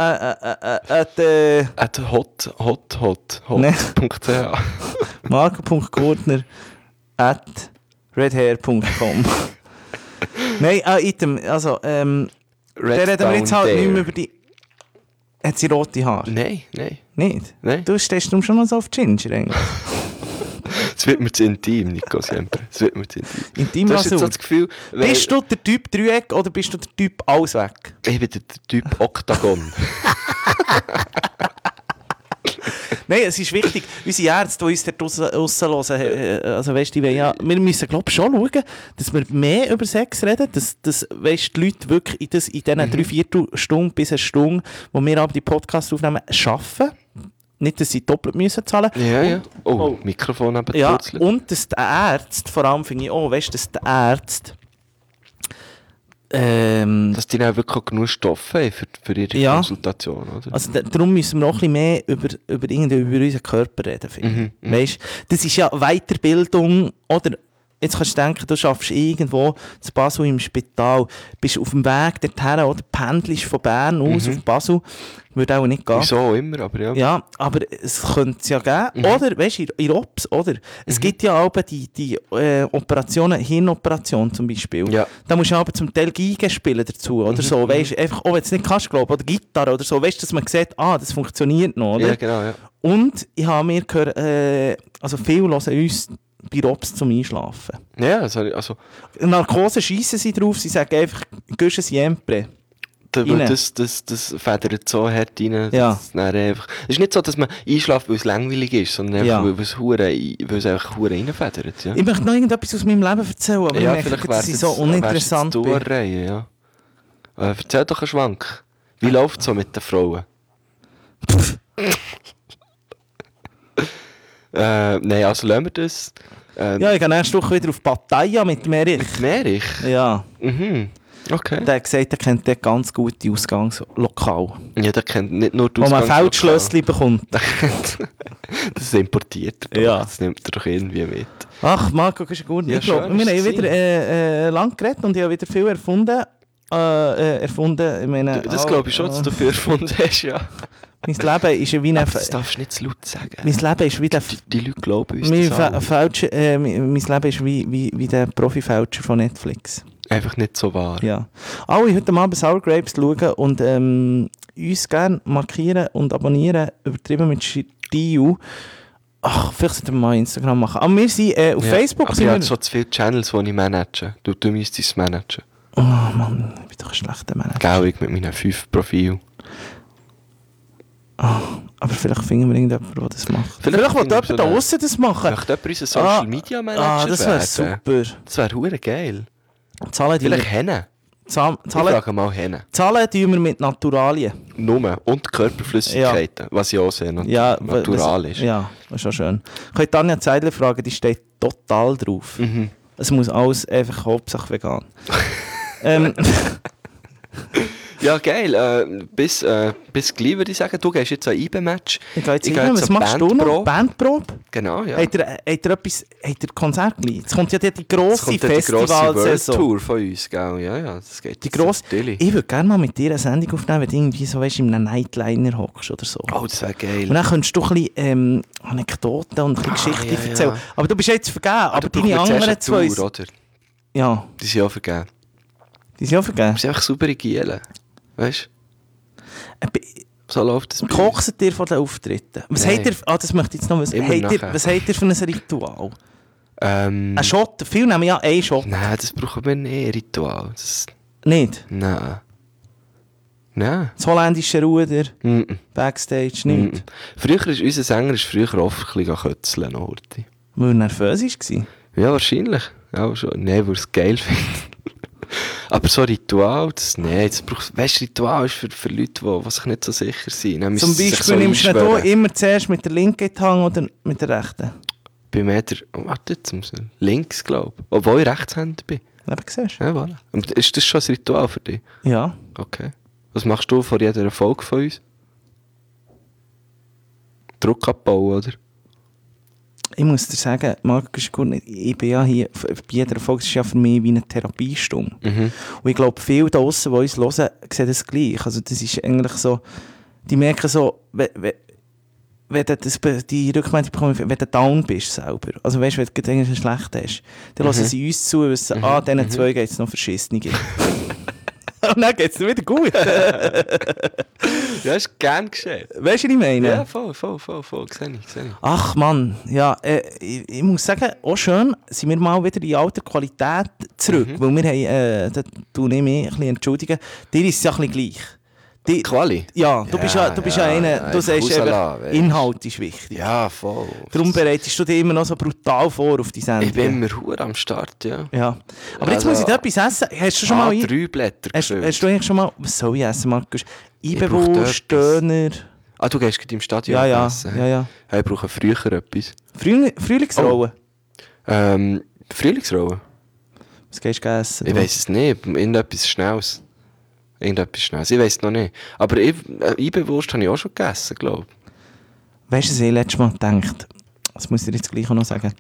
At hot.ch. Nee. Marco.Gurtner @redhair.com. Nein, Item, also, da reden wir jetzt halt nicht mehr über die... Hat sie rote Haare? Nein. Nicht? Nein. Du stehst schon noch so auf Ginger eigentlich. Es wird mir zu intim, Nico Siempre. Es wird mir zu intim. Du hast jetzt so Intimrasur. das Gefühl... Bist du der Typ Dreieck oder bist du der Typ alles weg? Ich bin der Typ Oktagon. Nein, es ist wichtig, unsere Ärzte, die uns dort raushören, also weißt du, wir müssen glaube ich schon schauen, dass wir mehr über Sex reden, dass weißt, die Leute wirklich in diesen 3/4 Stunden bis eine Stunde, wo wir aber die Podcasts aufnehmen, arbeiten. Nicht, dass sie doppelt müssen zahlen. Ja. Oh, Mikrofon eben Ja, purzelt. und dass die Ärzte, vor allem finde ich auch, weißt, dass die Ärzte Dass die dann wirklich auch genug Stoff haben für ihre Ja. Konsultation, oder? also darum müssen wir noch ein bisschen mehr über unseren Körper reden, finde ich. Weißt, das ist ja Weiterbildung, oder jetzt kannst du denken, du schaffst irgendwo zu Basel im Spital, bist auf dem Weg dorthin, oder pendelst von Bern aus auf Basel, würde auch nicht gehen. Wieso auch immer, aber ja. Ja, aber es könnte es ja geben. Oder, weißt du, in Ops, oder? Es gibt ja auch die Operationen, Hirnoperation zum Beispiel. Ja. Da musst du aber zum Teil Geige spielen dazu, oder so, weißt du, einfach, auch wenn du es nicht kannst, glaube oder Gitarre oder so, weißt du, dass man sieht, das funktioniert noch, oder? Ja, genau, ja. Und ich habe mir gehört, also viele hören uns bei Ops zum Einschlafen. Ja, also Narkose schiessen sie drauf, sie sagen einfach, «Gehst siempre». Rein. das federt so hart rein. Ja. Es ist nicht so, dass man einschläft, weil es langweilig ist, sondern Ja. einfach, weil es einfach hure reinfedert. Ja. Ich möchte noch irgendetwas aus meinem Leben erzählen, aber ich merke, dass ich so uninteressant bin. Durchreihen, ja. Erzähl doch einen Schwank. Wie läuft es so mit den Frauen? Nein, also lassen wir das. Ja, ich gehe nächste Woche wieder auf Pattaya mit dem Erich. Merich? Ja, Mhm. Okay. der hat gesagt, er kennt dort ganz gute Ausgangslokale. Ja, der kennt nicht nur die Wo man Ausgangslokale. Feldschlössli bekommt. Das importiert er doch. Ja. Das nimmt er doch irgendwie mit. Ach, Marco, das ist gut. Ja, Ich glaube, schön, wir ist haben es wieder lang geredet und ich habe wieder viel erfunden. Ich meine, Das glaube ich schon, dass du viel erfunden hast, ja. mein Leben ist ja wie ein... Das darfst du nicht zu laut sagen. Mein Leben ist wie der... Die Leute glauben uns Mein das auch. Mein Leben ist wie der Profi-Fälscher von Netflix. Einfach nicht so wahr. Ja. Alle heute Abend Sour Grapes schauen und uns gerne markieren und abonnieren, übertrieben mit Stiu. Ach, vielleicht sollten wir mal Instagram machen. Aber wir sind auf Ja, Facebook. aber Sind ich wir... habe so zu viele Channels, die ich manage. Du müsstest es managen. Oh Mann, ich bin doch ein schlechter Manager. Gaurig mit meinen 5 Profilen. Aber vielleicht finden wir irgendjemanden, der das macht. Vielleicht Vielleicht will finden wir jemand so da eine- aussen das machen. Möchte jemand unser Social Media Manager das wäre werden? super. Das wäre hure geil. Zahlen die Vielleicht Hennen. Ich Zahlen frage mal Hennen. tun wir mit Naturalien. Nur. Und Körperflüssigkeiten. Was ja auch sehr Ja, natural ist. Ja, das ist schon schön. Könnt Tanja Zeidler fragen, die steht total drauf. Mhm. Es muss alles einfach Hauptsache vegan. Ja, geil. Bis gleich würde ich sagen. Du gehst jetzt ein IBE-Match. Ich gehe jetzt Ich rein. gehe Was jetzt machst du noch? Bandprobe. Bandprobe? Genau, ja. Habt ihr Konzert gleich? Jetzt kommt ja die Jetzt grosse kommt dann die grosse Festivalsaison. World-Tour von uns, gell? Ja, das geht Die jetzt grosse, natürlich. ich würde gerne mal mit dir eine Sendung aufnehmen, wenn du irgendwie so weißt, in einem Nightliner hockst oder so. Oh, das wäre geil. Und dann könntest du ein bisschen Anekdoten und ein bisschen Geschichten ja, erzählen. ja. Aber du bist jetzt vergeben. Aber Du deine brauchst jetzt anderen erst eine zwei... Tour, oder? Ja, Die sind auch vergeben. die sind auch vergeben. Das sind einfach saubere Gielen. Weißt du? So läuft das. bei uns. Kochst ihr von den Auftritten? Was Nein. habt ihr... das möchte ich jetzt noch wissen. Immer nachher. Was habt ihr für ein Ritual? Ein Shot? Viele nehmen ja einen Shot. Nein, das brauchen wir nicht. Ritual. Das, Nicht? nein. Nein. Das holländische Ruder, Mm Backstage, nicht. Früher ist unser Sänger früher oft ein bisschen kötzeln. Horti. Weil er nervös war. Ja, wahrscheinlich. Ja, schon. Nein, weil er es geil findet. Aber so Ritual, das brauchst, weißt du, Ritual ist für Leute, die sich nicht so sicher sind. Dann Zum müssen sie sich Beispiel so nimmst du nicht einschwören. auch immer zuerst mit der linken in die Hand oder mit der rechten? Bei mir warte jetzt, links, glaube ich. Obwohl ich Rechtshänder bin. Eben, siehst du? Ja, voilà. Und ist das schon ein Ritual für dich? Ja. Okay. Was machst du vor jeder Folge von uns? Druck abbauen, oder? Ich muss dir sagen, Marco ist gut, ich bin ja hier, bei jeder Folge ist es ja für mich wie eine Therapiestunde. Und ich glaube, viele da draussen, die uns hören, sehen das gleich. Also das ist eigentlich so, die merken so, wenn du die Rückmeldung bekommst, wenn du down bist selber, also weißt du, wenn du gerade irgendwie schlecht hast, dann hören sie uns zu und wissen, diesen zwei geht es noch verschissene. Und dann geht es wieder gut. Ja, ist gern geschehen. Weißt du, was ich meine? Ja, voll. Sehe ich. Ach Mann, ja, ich muss sagen, auch schön sind wir mal wieder in alter Qualität zurück, weil wir haben, da tue ich mich ein bisschen entschuldigen, dir ist es ja ein bisschen gleich. Quali? Ja, du bist ja einer, du sagst eben, rauslassen, weisst. Inhalt ist wichtig. Ja, voll. Darum bereitest du dich immer noch so brutal vor auf die Sendung. Ich bin immer verdammt am Start, ja. Ja. Aber jetzt Also, muss ich dir etwas essen. Hast du schon mal... drei Blätter Hast gefüllt. du eigentlich schon mal... Was soll ich essen, Markus? brauche Eibewurst, etwas. Döner... Ah, du gehst gerade im Stadion Ja. essen? Ja. Hey, ich brauche früher etwas. Frühlingsrollen? Frühlingsrollen? Was gehst du essen? Ich weiss es nicht. Irgendetwas Schnelles. Ich weiss es noch nicht. Aber Eibewurst habe ich auch schon gegessen, glaube ich. Weißt du, was ich letztes Mal gedacht? Das muss ich dir jetzt gleich auch noch sagen.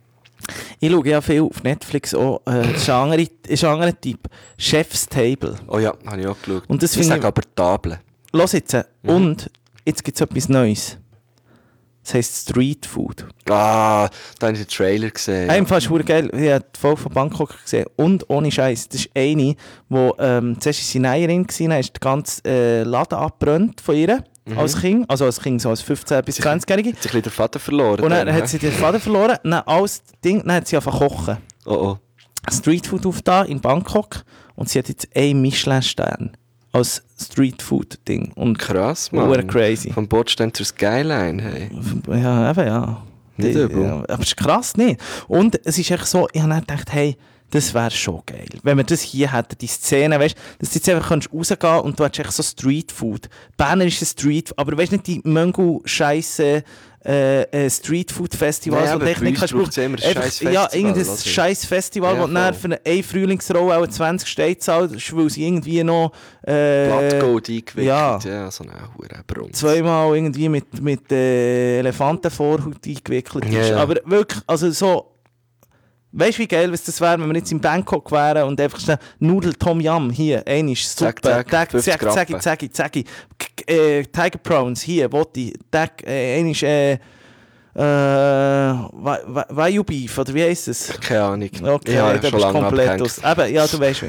Ich schaue ja viel auf Netflix auch. Das ist ein anderer Typ. Chef's Table. Oh ja, habe ich auch geschaut. Und das ich finde sage ich- aber Table. Los jetzt. Und jetzt gibt es etwas Neues. Das heisst Street Food. Ah, da habe ich den Trailer gesehen. Einfach ist verdammt geil. Ich habe die Folge von Bangkok gesehen. Und ohne Scheiß. Das ist eine, die zuerst ist sie Näherin war, dann ist der ganze Laden abgebrannt von ihr. Als Kind. Also als Kind, so als 15- bis 20-Jährige. Hat sich ein bisschen den Vater verloren. Und dann hä? hat sie den Faden verloren. Dann hat sie angefangen zu kochen. Oh. Streetfood aufgetan in Bangkok. Und sie hat jetzt einen Michelin-Stern als Streetfood-Ding. Und Krass, Mann. Hure crazy. Vom Bordstein zur Skyline, hey. Ja, eben ja. Nicht übel. Ja, aber es ist krass, nicht? Und es ist echt so, ich habe dann gedacht, hey, das wäre schon geil. Wenn wir das hier hätten, die Szene, weißt du, dass du jetzt einfach rausgehen kannst und du hättest echt so Streetfood. Berner ist ein Streetfood, aber weißt du nicht, die Möngu-Scheisse Streetfood-Festivals, Nein, wo du aber echt bei nicht uns kannst braucht's immer ein einfach- scheiß Ja, Festival, irgendein oder? scheiß Festival, Ja, wo du dann voll. für eine Frühlingsrolle auch 20 Steine zahlst, weil sie irgendwie noch Blattgold eingewickelt. ja. Ja, so eine Hure Brunz. zweimal irgendwie mit Elefantenvorhaut eingewickelt ist. Ja, ja. Aber wirklich, also so, weißt du, wie geil was das wäre, wenn wir jetzt in Bangkok wären und einfach schnell Nudel Tom Yum hier, einmal Suppe, Zack, 50 Rappen. Zacki, Tiger Prawns hier, Botti, einmal Wagyu Beef, oder wie heisst es? Keine Ahnung. Okay, ja, da bist du komplett aus. Eben, ja, du weißt wie.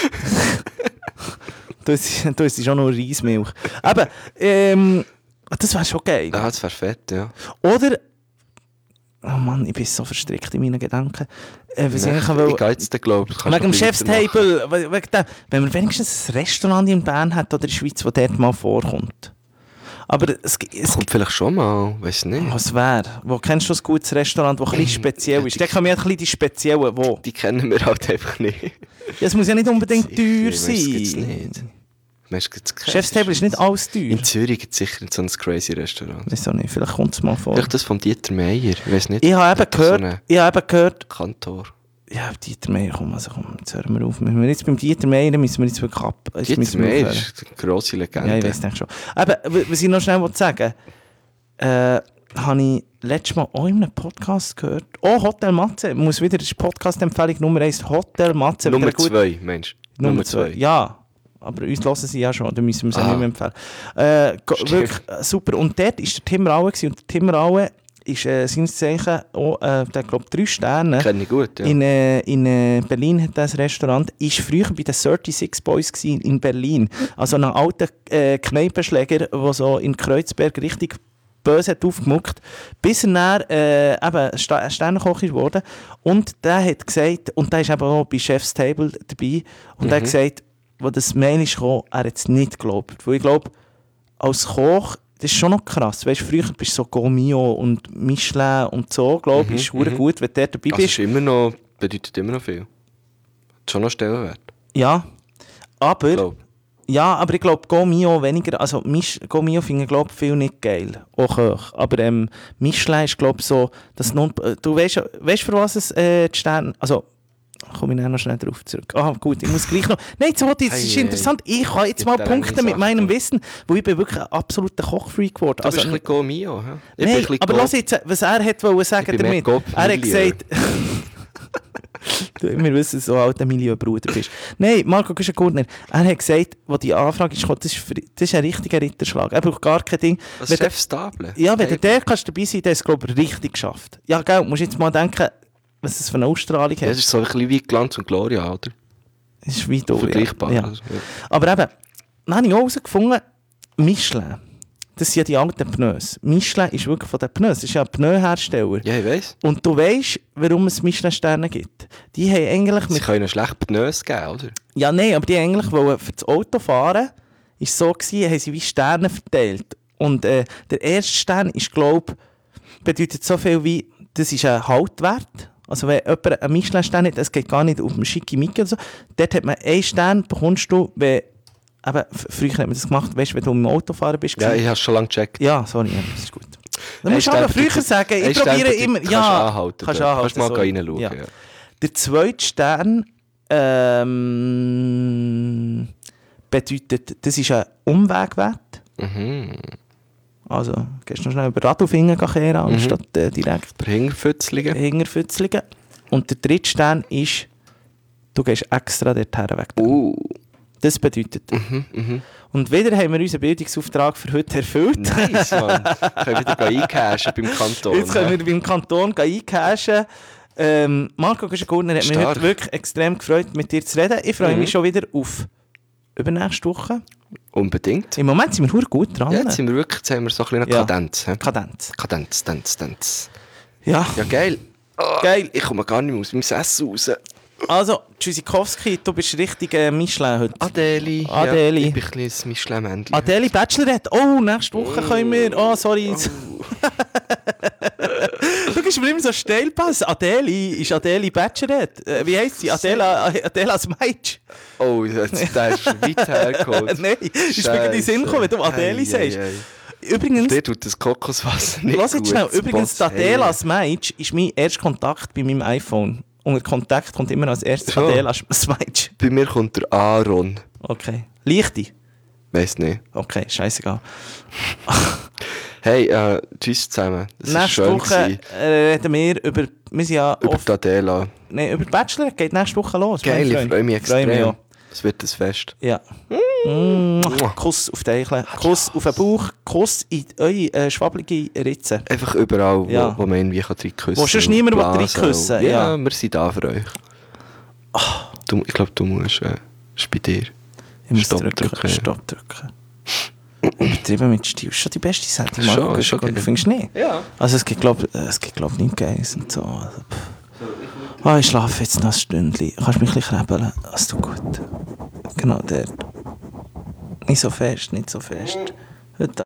Du isst schon noch Reismilch. Eben, das wäre schon geil. Ah, das wäre fett, ja. Oder, oh Mann, ich bin so verstrickt in meinen Gedanken. Was ich eigentlich Ich will, gehe jetzt, glaube ich. wegen dem Chef's Table, wegen dem, wenn wir wenigstens ein Restaurant in Bern hat oder in der Schweiz, das dort mal vorkommt. Aber es Kommt vielleicht schon mal, weiß nicht. was wäre? Wo kennst du ein gutes Restaurant, das ein bisschen speziell ist? Da kann man ja ein bisschen die speziellen, wo. Die kennen wir halt einfach nicht. Ja, es muss ja nicht unbedingt teuer Das gibt's sein. nicht. Weißt du, gibt's keinen. Chef's Table ist nicht alles teuer. In Zürich gibt es sicher so ein crazy Restaurant. Weiß auch nicht, vielleicht kommt es mal vor. Vielleicht das von Dieter Meier, ich weiß nicht. Ich habe eben gehört, Kantor. ja, Dieter Meier, komm, jetzt hören wir auf. Wenn wir jetzt beim Dieter Meier, müssen wir jetzt wirklich ab. Jetzt Dieter müssen wir Meier aufhören. ist eine grosse Legende. Ja, ich weiss nicht schon. Aber was ich noch schnell sagen wollte, habe ich letztes Mal auch in einem Podcast gehört. Oh, Hotel Matze. Muss wieder, das ist Podcast-Empfehlung Nummer 1. Hotel Matze. Nummer Wieder gut- 2, Mensch. Nummer 2. Ja, aber uns hören sie ja schon, da müssen wir es ja nicht mehr empfehlen. Wirklich super. Und dort war der Tim Raue gewesen. Und der Tim Raue ist seines Zeichen auch, der glaube 3 Sterne. Kenne ich gut, ja. In Berlin hat das Restaurant, ist früher bei den 36 Boys gewesen, in Berlin. Also ein alter Kneipenschläger, der so in Kreuzberg richtig böse hat aufgemuckt, bis er dann eben Sternenkoch ist geworden. Und der hat gesagt, und der ist eben auch bei Chef's Table dabei, und der hat gesagt, wo das Mail ist gekommen, er hat es nicht geglaubt. Weil ich glaube, als Koch, das ist schon noch krass. Weißt, früher bist du so Gomio und Michelin und so, glaube ich, ist verdammt gut, wenn du dort dabei Also bist. bedeutet immer noch viel. Hat schon noch Stellenwert. Ja, aber... Glaub. Ja, aber ich glaube, Go Mio weniger, also Go Mio finde ich glaube viel nicht geil, auch hoch. Aber Michelin ist glaube so, dass du weißt für was es die Sterne, also komme ich noch schnell drauf zurück. Ah gut, ich muss gleich noch, nein, so, das ist interessant, ich kann jetzt mal punkten mit meinem Wissen, weil ich bin wirklich ein absoluter Kochfreak geworden. Du bist Also, ein bisschen Go Mio, hä? Ich bin nein, ein bisschen aber Go- lass jetzt, was er hat wollen sagen bin mehr damit. Go Er hat Milieu. gesagt... Wir wissen, dass du so ein alter Milieu-Bruder bist. Nein, Marco Güschen-Gurtner, er hat gesagt, als die Anfrage ist, das ist ein richtiger Ritterschlag. Er braucht gar kein Ding. Was Wenn Chef Stable? ja, wenn du der kannst dabei sein, der ist glaube ich richtig geschafft. Ja, gell, du musst jetzt mal denken, was es für eine Ausstrahlung Ja, hat. das ist so ein bisschen wie Glanz und Gloria, oder? Das ist wie da, Vergleichbar. Ja. Also, ja. Aber eben, dann habe ich auch herausgefunden, Michelin, das sind ja die alten Pneus. Michelin ist wirklich von den Pneus, das ist ja ein Pneuhersteller. Ja, ich weiss. Und du weisst, warum es Michelin-Sterne gibt. Die haben eigentlich Sie mit... können schlecht Pneus geben, oder? Ja, nein, aber die eigentlich wollen für das Autofahren, ist so gewesen, haben sie wie Sterne verteilt. Und der erste Stern ist, glaube ich, bedeutet so viel wie, das ist ein Haltwert. Also wenn jemand einen Michelin-Stern hat, es geht gar nicht um einen Schickimicki oder so, dort hat man einen Stern, bekommst du, wenn, eben, früher hat man das gemacht, weißt, wenn du im Autofahren bist. Ja, ich habe es schon lange gecheckt. Ja, sorry, ja, das ist gut. Du Ein musst aber Stern früher bedeutet- sagen, ein ich Stern probiere bedeutet, immer... kannst Ja, anhalten, kannst dort. anhalten. Kannst mal sorry. reinschauen, ja. Der zweite Stern bedeutet, das ist ein Umwegwert. Mhm. Also, gehst du noch schnell über Radlfingen kehren, anstatt direkt Der Hingerfützlige. Hingerfützligen. Und der dritte Stern ist, du gehst extra dorthin weg. Das bedeutet. Und wieder haben wir unseren Bildungsauftrag für heute erfüllt. Nice, Mann. Können wieder eincashen beim Kanton. Jetzt können wir beim Kanton eincashen. Marco Güschen-Gurtner hat mich Stark. heute wirklich extrem gefreut, mit dir zu reden. Ich freue mich schon wieder auf übernächste Woche. Unbedingt. Im Moment sind wir verdammt gut dran. Ja, jetzt sind wir wirklich, jetzt haben wir so ein bisschen eine Ja. Kadenz. hä? Kadenz. Tanz. Ja. Ja, geil. Geil. Ich komme gar nicht mehr aus meinem Essen raus. Also, Tschüssikowski, du bist richtig Michelin heute. Adeli. Adeli. Ja, ich bin ein bisschen ein Michelin-Männchen. Adeli Bachelorette. Oh, nächste Woche können wir... Oh, sorry. Du gibst mir immer so Steilpass. Adeli ist Adeli Bachelorette. Wie heisst sie? Adelas Meitsch. Oh, der ist weit hergeholt. Nein, ist mir in den Sinn gekommen, wenn du Adeli sagst. Übrigens... Der tut das Kokoswasser nicht Lass jetzt gut. schnell. Übrigens, Boss, Adelas Meitsch ist mein erster Kontakt bei meinem iPhone. Unter Kontakt kommt immer als erstes So. Adelas Meitsch. Bei mir kommt der Aaron. Okay. Leichte? Weiss nicht. Okay, scheißegal. Hey, tschüss zusammen. Das war Nächste schön. Woche gewesen. reden wir über... Wir sind ja Über oft... die Adela. Nein, über Bachelor geht nächste Woche los. Geil, ich freue mich extrem. auch. Es wird ein Fest. Ja. Kuss auf die Eichel, Kuss auf den Bauch, Kuss in eure schwabbelige Ritze. Einfach überall, Ja. wo man irgendwie reinküssen kann. Wo sonst niemand reinküssen will, Ja, ja. wir sind da für euch. Ich glaube, du musst... ist bei dir. Ich muss Stopp drücken. drücken. Stopp drücken. Übertrieben mit Stil. Ist schon die beste Seite. Schon, Marco, ist schon geil. findest du nicht? Ja. Also es gibt glaube ich nicht Geiles und so. Also, ich schlafe jetzt noch ein Stündchen. Kannst du mich ein bisschen krebeln? Das tut gut. Genau dort. Nicht so fest. Heute